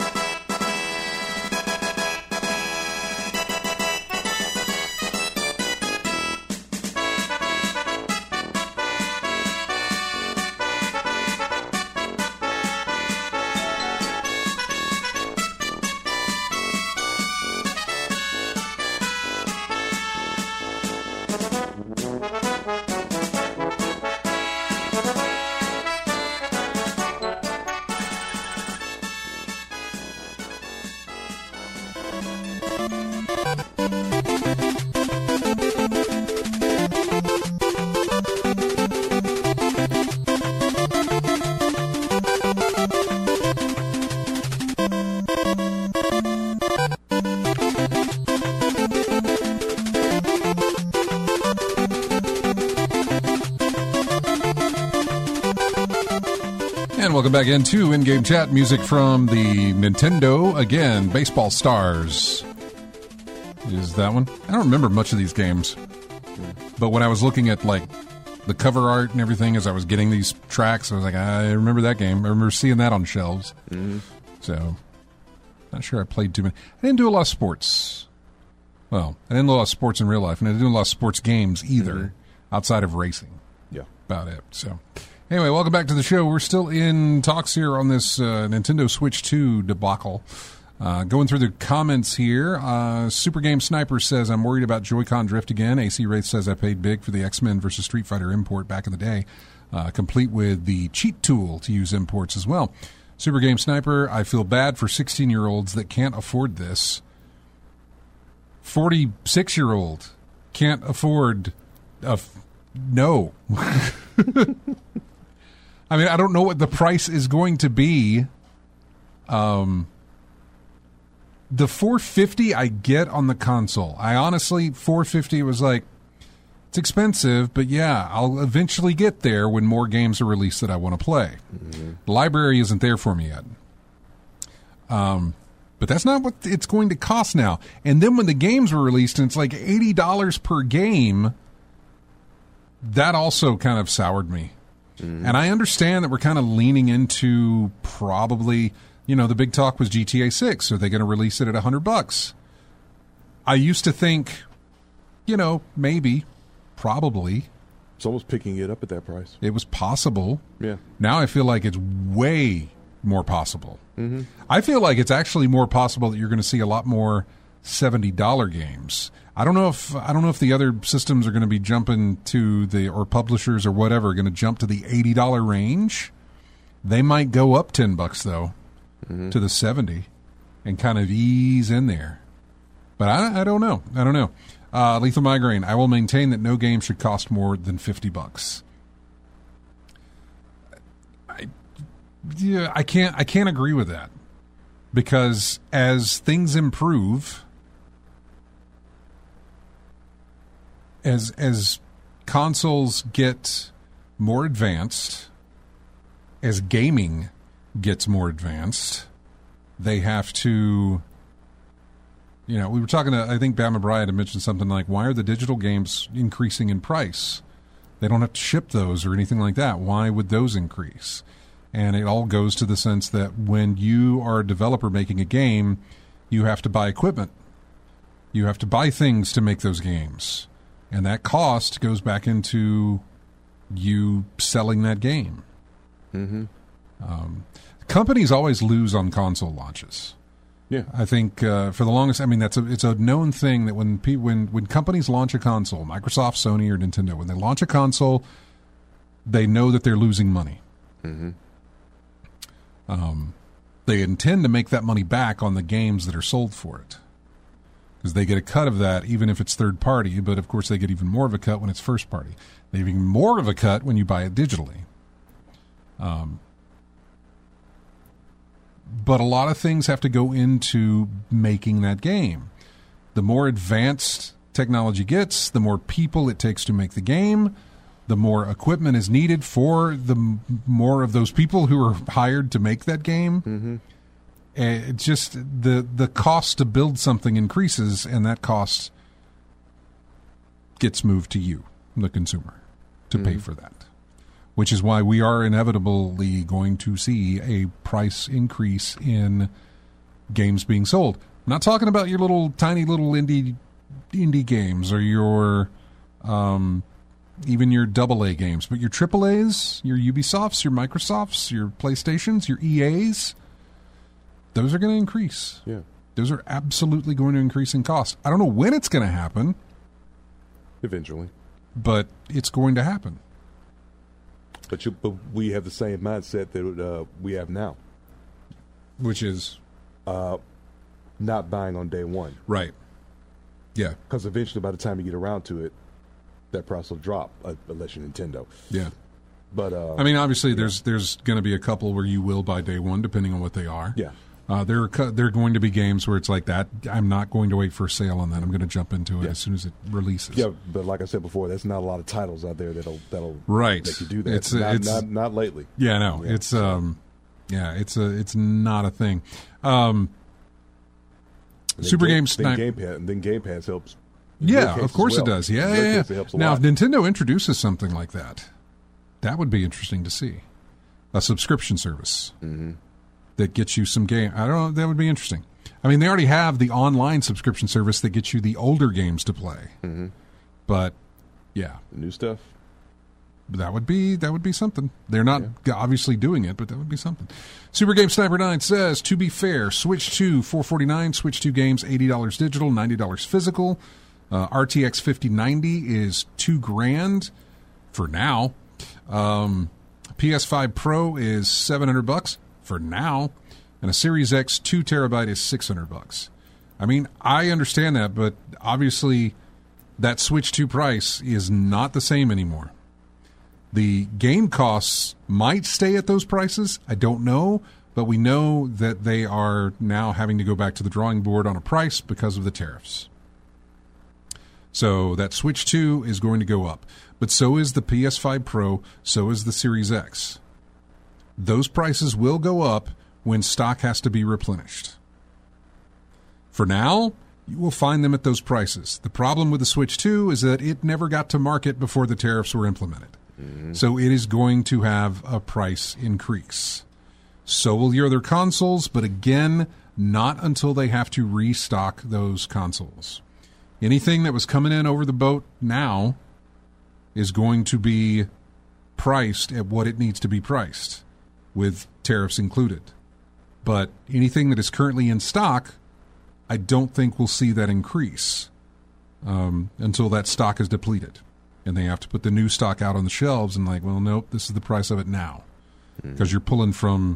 Welcome back into In-Game Chat. Music from the Nintendo, again, Baseball Stars. Is that one? I don't remember much of these games. But when I was looking at, like, the cover art and everything as I was getting these tracks, I was like, I remember that game. I remember seeing that on shelves. Mm-hmm. So, not sure I played too many. I didn't do a lot of sports. Well, I didn't do a lot of sports in real life, and I didn't do a lot of sports games either, mm-hmm. outside of racing. Yeah. About it, so... Anyway, welcome back to the show. We're still in talks here on this uh, Nintendo Switch two debacle. Uh, going through the comments here, uh, Super Game Sniper says, I'm worried about Joy-Con drift again. A C Wraith says, I paid big for the X-Men versus Street Fighter import back in the day, uh, complete with the cheat tool to use imports as well. Super Game Sniper, I feel bad for sixteen-year-olds that can't afford this. forty-six-year-old can't afford a... F- no. I mean, I don't know what the price is going to be. Um, the four hundred fifty dollars I get on the console. I honestly, four hundred fifty dollars was like, it's expensive, but yeah, I'll eventually get there when more games are released that I want to play. Mm-hmm. The library isn't there for me yet. Um, but that's not what it's going to cost now. And then when the games were released and it's like eighty dollars per game, that also kind of soured me. Mm-hmm. And I understand that we're kind of leaning into probably, you know, the big talk was G T A six. Are they going to release it at one hundred bucks? I used to think, you know, maybe, probably. It's almost picking it up at that price. It was possible. Yeah. Now I feel like it's way more possible. Mm-hmm. I feel like it's actually more possible that you're going to see a lot more seventy dollars games. I don't know if I don't know if the other systems are going to be jumping to the, or publishers or whatever are going to jump to the eighty dollars range. They might go up ten bucks though, mm-hmm. to the seventy, and kind of ease in there. But I, I don't know. I don't know. Uh, Lethal Migraine. I will maintain that no game should cost more than fifty bucks. I, yeah, I can't. I can't agree with that, because as things improve. As as consoles get more advanced, as gaming gets more advanced, they have to, you know, we were talking to, I think Bama Bryant had mentioned something like, why are the digital games increasing in price? They don't have to ship those or anything like that. Why would those increase? And it all goes to the sense that when you are a developer making a game, you have to buy equipment. You have to buy things to make those games. And that cost goes back into you selling that game. Mm-hmm. Um, companies always lose on console launches. Yeah, I think uh, for the longest, I mean, that's a, it's a known thing that when pe- when when companies launch a console, Microsoft, Sony, or Nintendo, when they launch a console, they know that they're losing money. Mm-hmm. Um, they intend to make that money back on the games that are sold for it. Because they get a cut of that, even if it's third party. But, of course, they get even more of a cut when it's first party. They have even more of a cut when you buy it digitally. Um, but a lot of things have to go into making that game. The more advanced technology gets, the more people it takes to make the game, the more equipment is needed for the m- more of those people who are hired to make that game. Mm-hmm. It just the the cost to build something increases, and that cost gets moved to you, the consumer, to mm-hmm. pay for that. Which is why we are inevitably going to see a price increase in games being sold. I'm not talking about your little tiny little indie indie games or your um, even your double A games, but your triple A's, your Ubisofts, your Microsofts, your PlayStations, your E A's. Those are going to increase. Yeah. Those are absolutely going to increase in cost. I don't know when it's going to happen. Eventually. But it's going to happen. But, you, but we have the same mindset that uh, we have now. Which is? Uh, not buying on day one. Right. Yeah. Because eventually, by the time you get around to it, that price will drop, uh, unless you're Nintendo. Yeah. But uh, I mean, obviously, yeah. there's there's going to be a couple where you will buy day one, depending on what they are. Yeah. Uh, there are there are going to be games where it's like that. I'm not going to wait for a sale on that. I'm going to jump into it yeah. as soon as it releases. Yeah, but like I said before, there's not a lot of titles out there that'll that'll right. make you do that. It's not, it's not, not lately. Yeah, no, yeah. it's um, yeah, it's a it's not a thing. Um, Super game, Games, then Game Pass, and then Game Pass helps. Yeah, of course well. it does. Yeah, yeah. yeah. It helps a now, lot. if Nintendo introduces something like that, that would be interesting to see. A subscription service mm-hmm. that gets you some game. I don't know. That would be interesting. I mean, they already have the online subscription service that gets you the older games to play. Mm-hmm. But yeah, the new stuff. That would be that would be something. They're not yeah. obviously doing it, but that would be something. Super Game Sniper nine says, to be fair, Switch two four forty-nine, Switch two games eighty dollars digital, ninety dollars physical. Uh, R T X fifty ninety is two grand for now. Um, P S five Pro is seven hundred bucks for now, and a Series X two terabyte is six hundred bucks. I mean, I understand that, but obviously that Switch two price is not the same anymore. The game costs might stay at those prices. I don't know, but we know that they are now having to go back to the drawing board on a price because of the tariffs. So that Switch two is going to go up. But so is the P S five Pro, so is the Series X. Those prices will go up when stock has to be replenished. For now, you will find them at those prices. The problem with the Switch two is that it never got to market before the tariffs were implemented. Mm-hmm. So it is going to have a price increase. So will your other consoles, but again, not until they have to restock those consoles. Anything that was coming in over the boat now is going to be priced at what it needs to be priced, with tariffs included. But anything that is currently in stock, I don't think we'll see that increase um, until that stock is depleted. And they have to put the new stock out on the shelves and like, well, nope, this is the price of it now. Because mm. you're pulling from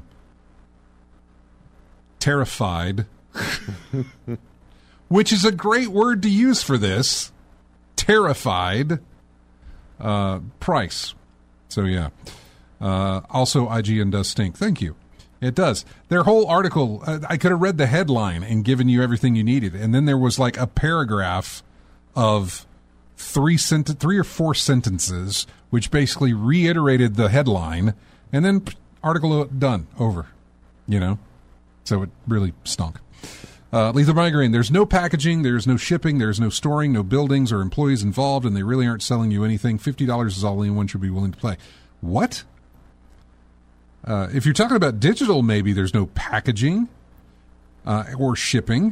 terrified, which is a great word to use for this, terrified uh, price. So, yeah. Uh, also, I G N does stink. Thank you. It does. Their whole article, uh, I could have read the headline and given you everything you needed. And then there was like a paragraph of three sent- three or four sentences, which basically reiterated the headline. And then article done, over. You know? So it really stunk. Uh, Lethal Migraine, there's no packaging, there's no shipping, there's no storing, no buildings or employees involved, and they really aren't selling you anything. fifty dollars is all anyone should be willing to play. What? Uh, if you're talking about digital, maybe there's no packaging uh, or shipping.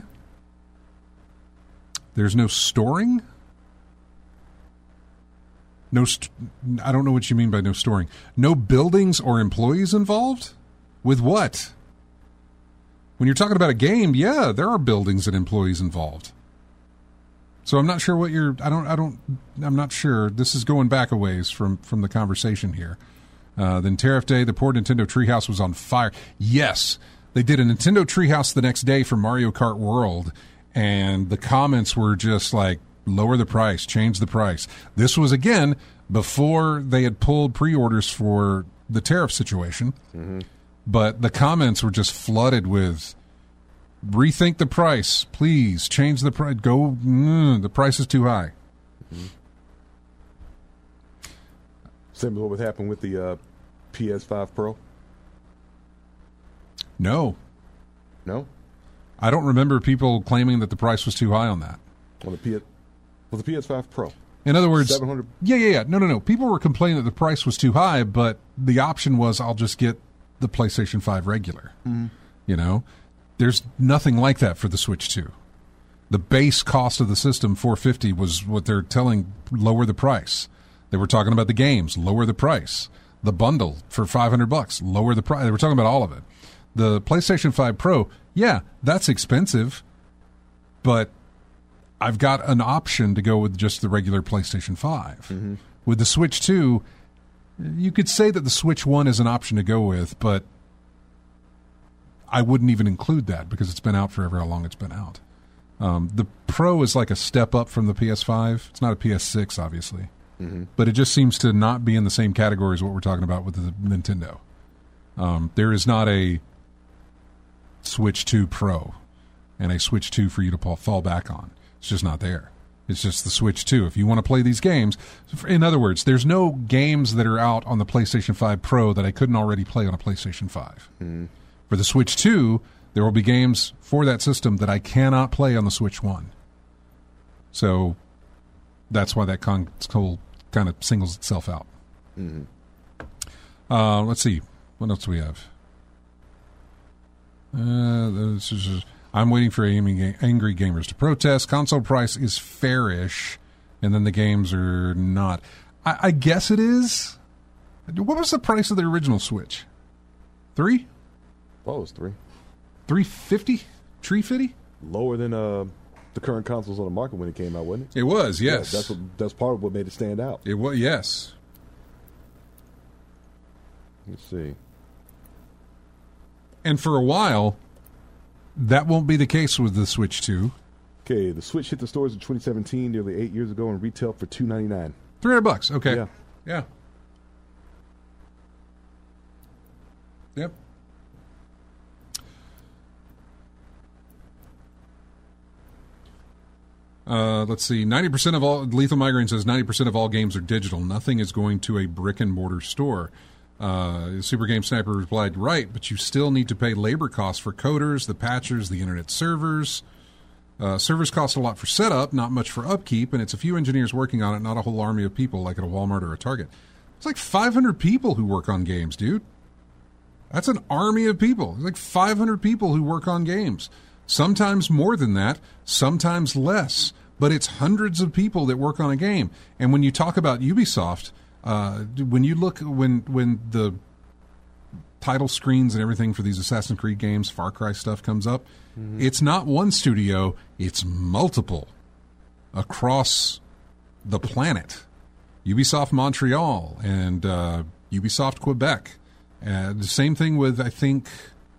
There's no storing. No, st- I don't know what you mean by no storing. No buildings or employees involved? With what? When you're talking about a game, yeah, there are buildings and employees involved. So I'm not sure what you're. I don't. I don't. I'm not sure. This is going back a ways from from the conversation here. Uh, then Tariff Day, the poor Nintendo Treehouse was on fire. Yes, they did a Nintendo Treehouse the next day for Mario Kart World, and the comments were just like, lower the price, change the price. This was, again, before they had pulled pre-orders for the tariff situation. Mm-hmm. But the comments were just flooded with, rethink the price, please change the price. Go, mm, the price is too high. Mm-hmm. Same as what would happen with the uh, P S five Pro. No, no, I don't remember people claiming that the price was too high on that. On the P S, well, the P S five Pro. In other words, seven hundred yeah, yeah, yeah. No, no, no. People were complaining that the price was too high, but the option was, I'll just get the PlayStation five regular. Mm-hmm. You know, there's nothing like that for the Switch two. The base cost of the system, four hundred fifty dollars, was what they're telling, lower the price. They were talking about the games, lower the price. The bundle for five hundred bucks, lower the price. They were talking about all of it. The PlayStation five Pro, yeah, that's expensive, but I've got an option to go with just the regular PlayStation five. Mm-hmm. With the Switch two, you could say that the Switch one is an option to go with, but I wouldn't even include that because it's been out forever how long it's been out. Um, the Pro is like a step up from the P S five. It's not a P S six, obviously. Mm-hmm. But it just seems to not be in the same category as what we're talking about with the Nintendo. Um, there is not a Switch two Pro and a Switch two for you to fall back on. It's just not there. It's just the Switch two. If you want to play these games, in other words, there's no games that are out on the PlayStation five Pro that I couldn't already play on a PlayStation five. Mm-hmm. For the Switch two, there will be games for that system that I cannot play on the Switch one. So that's why that console kind of singles itself out. Mm-hmm. Uh, let's see. What else do we have? Uh, this is, I'm waiting for angry gamers to protest. Console price is fairish, and then the games are not. I, I guess it is. What was the price of the original Switch? Three? Oh, it was three. Three fifty? Tree fifty? Lower than uh, the current consoles on the market when it came out, wasn't it? It was, yes. Yeah, that's what, that's part of what made it stand out. It was, yes. Let's see. And for a while, that won't be the case with the Switch two. Okay, the Switch hit the stores in twenty seventeen, nearly eight years ago, and retail for two ninety-nine. Three hundred bucks. Okay. Yeah. Yeah. Yep. Uh, let's see. ninety percent of all Lethal Migraine says ninety percent of all games are digital. Nothing is going to a brick and mortar store. Uh, Super Game Sniper replied, right, but you still need to pay labor costs for coders, the patchers, the internet servers. Uh, servers cost a lot for setup, not much for upkeep, and it's a few engineers working on it, not a whole army of people like at a Walmart or a Target. It's like five hundred people who work on games, dude. That's an army of people. It's like five hundred people who work on games. Sometimes more than that, sometimes less. But it's hundreds of people that work on a game. And when you talk about Ubisoft, uh, when you look, when when the title screens and everything for these Assassin's Creed games, Far Cry stuff comes up, mm-hmm. It's not one studio, it's multiple across the planet. Ubisoft Montreal and uh, Ubisoft Quebec. Uh, the same thing with, I think,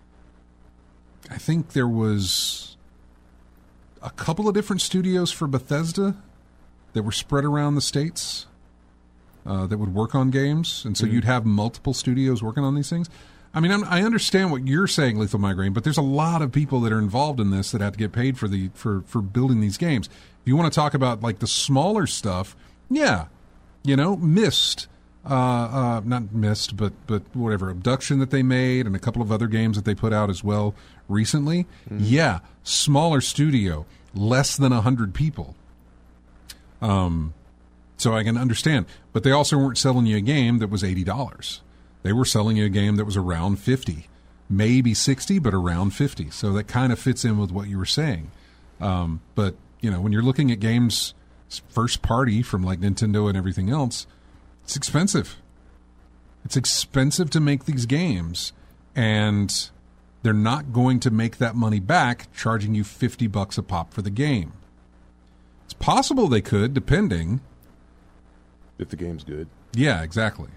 I think there was a couple of different studios for Bethesda that were spread around the states uh, that would work on games. And so mm-hmm. you'd have multiple studios working on these things. I mean, I'm, I understand what you're saying, Lethal Migraine, but there's a lot of people that are involved in this that have to get paid for the for, for building these games. If you want to talk about like the smaller stuff, yeah, you know, Myst. Uh, uh, not Myst, but but whatever, Abduction that they made and a couple of other games that they put out as well recently. Mm-hmm. Yeah, smaller studio, less than one hundred people. Um, so I can understand. But they also weren't selling you a game that was eighty dollars. They were selling you a game that was around fifty, maybe sixty, but around fifty. So that kind of fits in with what you were saying. Um, but, you know, when you're looking at games first party from like Nintendo and everything else, it's expensive. It's expensive to make these games, and they're not going to make that money back charging you fifty bucks a pop for the game. It's possible they could, depending. If the game's good. Yeah, exactly.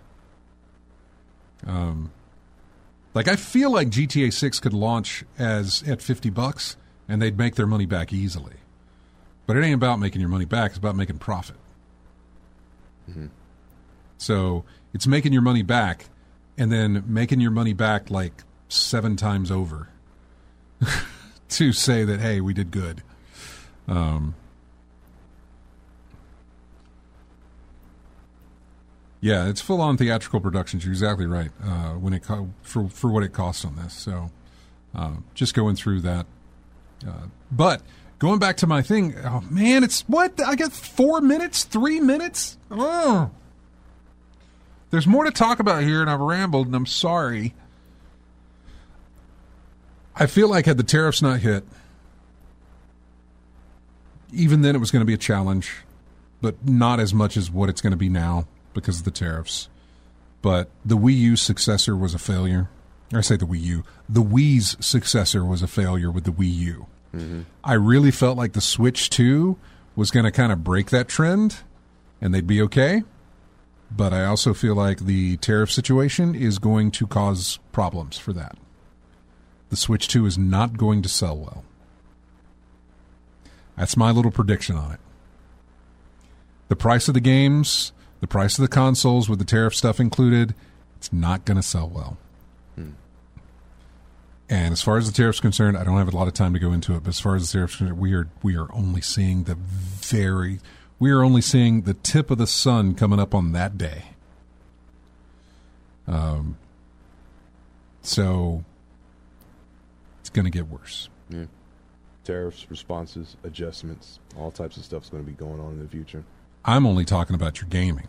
Um, like I feel like G T A six could launch as at fifty bucks, and they'd make their money back easily. But it ain't about making your money back; it's about making profit. Mm-hmm. So it's making your money back, and then making your money back like seven times over to say that, hey, we did good. Um, yeah, it's full-on theatrical productions. You're exactly right. Uh, when it co- for for what it costs on this, so uh, just going through that. Uh, but going back to my thing, oh man, it's what I got four minutes, three minutes. Oh, there's more to talk about here, and I've rambled, and I'm sorry. I feel like had the tariffs not hit, even then it was going to be a challenge, but not as much as what it's going to be now because of the tariffs. But the Wii U successor was a failure. I say the Wii U. The Wii's successor was a failure with the Wii U. Mm-hmm. I really felt like the Switch two was going to kind of break that trend, and they'd be okay. But I also feel like the tariff situation is going to cause problems for that. The Switch two is not going to sell well. That's my little prediction on it. The price of the games, the price of the consoles with the tariff stuff included, it's not going to sell well. Hmm. And as far as the tariff's concerned, I don't have a lot of time to go into it, but as far as the tariff's concerned, we are, we are only seeing the very, we are only seeing the tip of the sun coming up on that day. Um. So it's going to get worse. Yeah. Tariffs, responses, adjustments, all types of stuff's going to be going on in the future. I'm only talking about your gaming.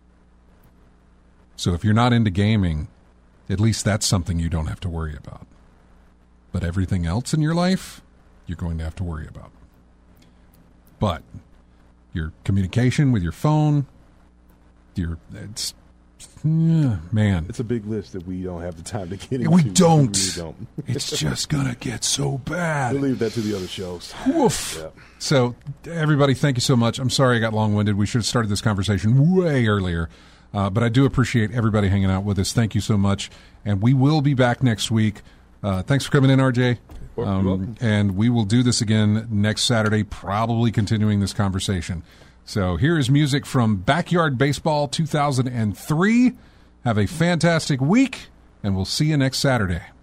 So if you're not into gaming, at least that's something you don't have to worry about. But everything else in your life, you're going to have to worry about. But your communication with your phone, your it's yeah, man, it's a big list that we don't have the time to get into. We don't. We really don't. It's just gonna get so bad. We'll leave that to the other shows. Woof. Yeah. So, everybody, thank you so much. I'm sorry I got long-winded. We should have started this conversation way earlier. Uh, but I do appreciate everybody hanging out with us. Thank you so much. And we will be back next week. Uh, thanks for coming in, R J. Um, and we will do this again next Saturday, probably continuing this conversation. So here is music from Backyard Baseball two thousand three. Have a fantastic week, and we'll see you next Saturday.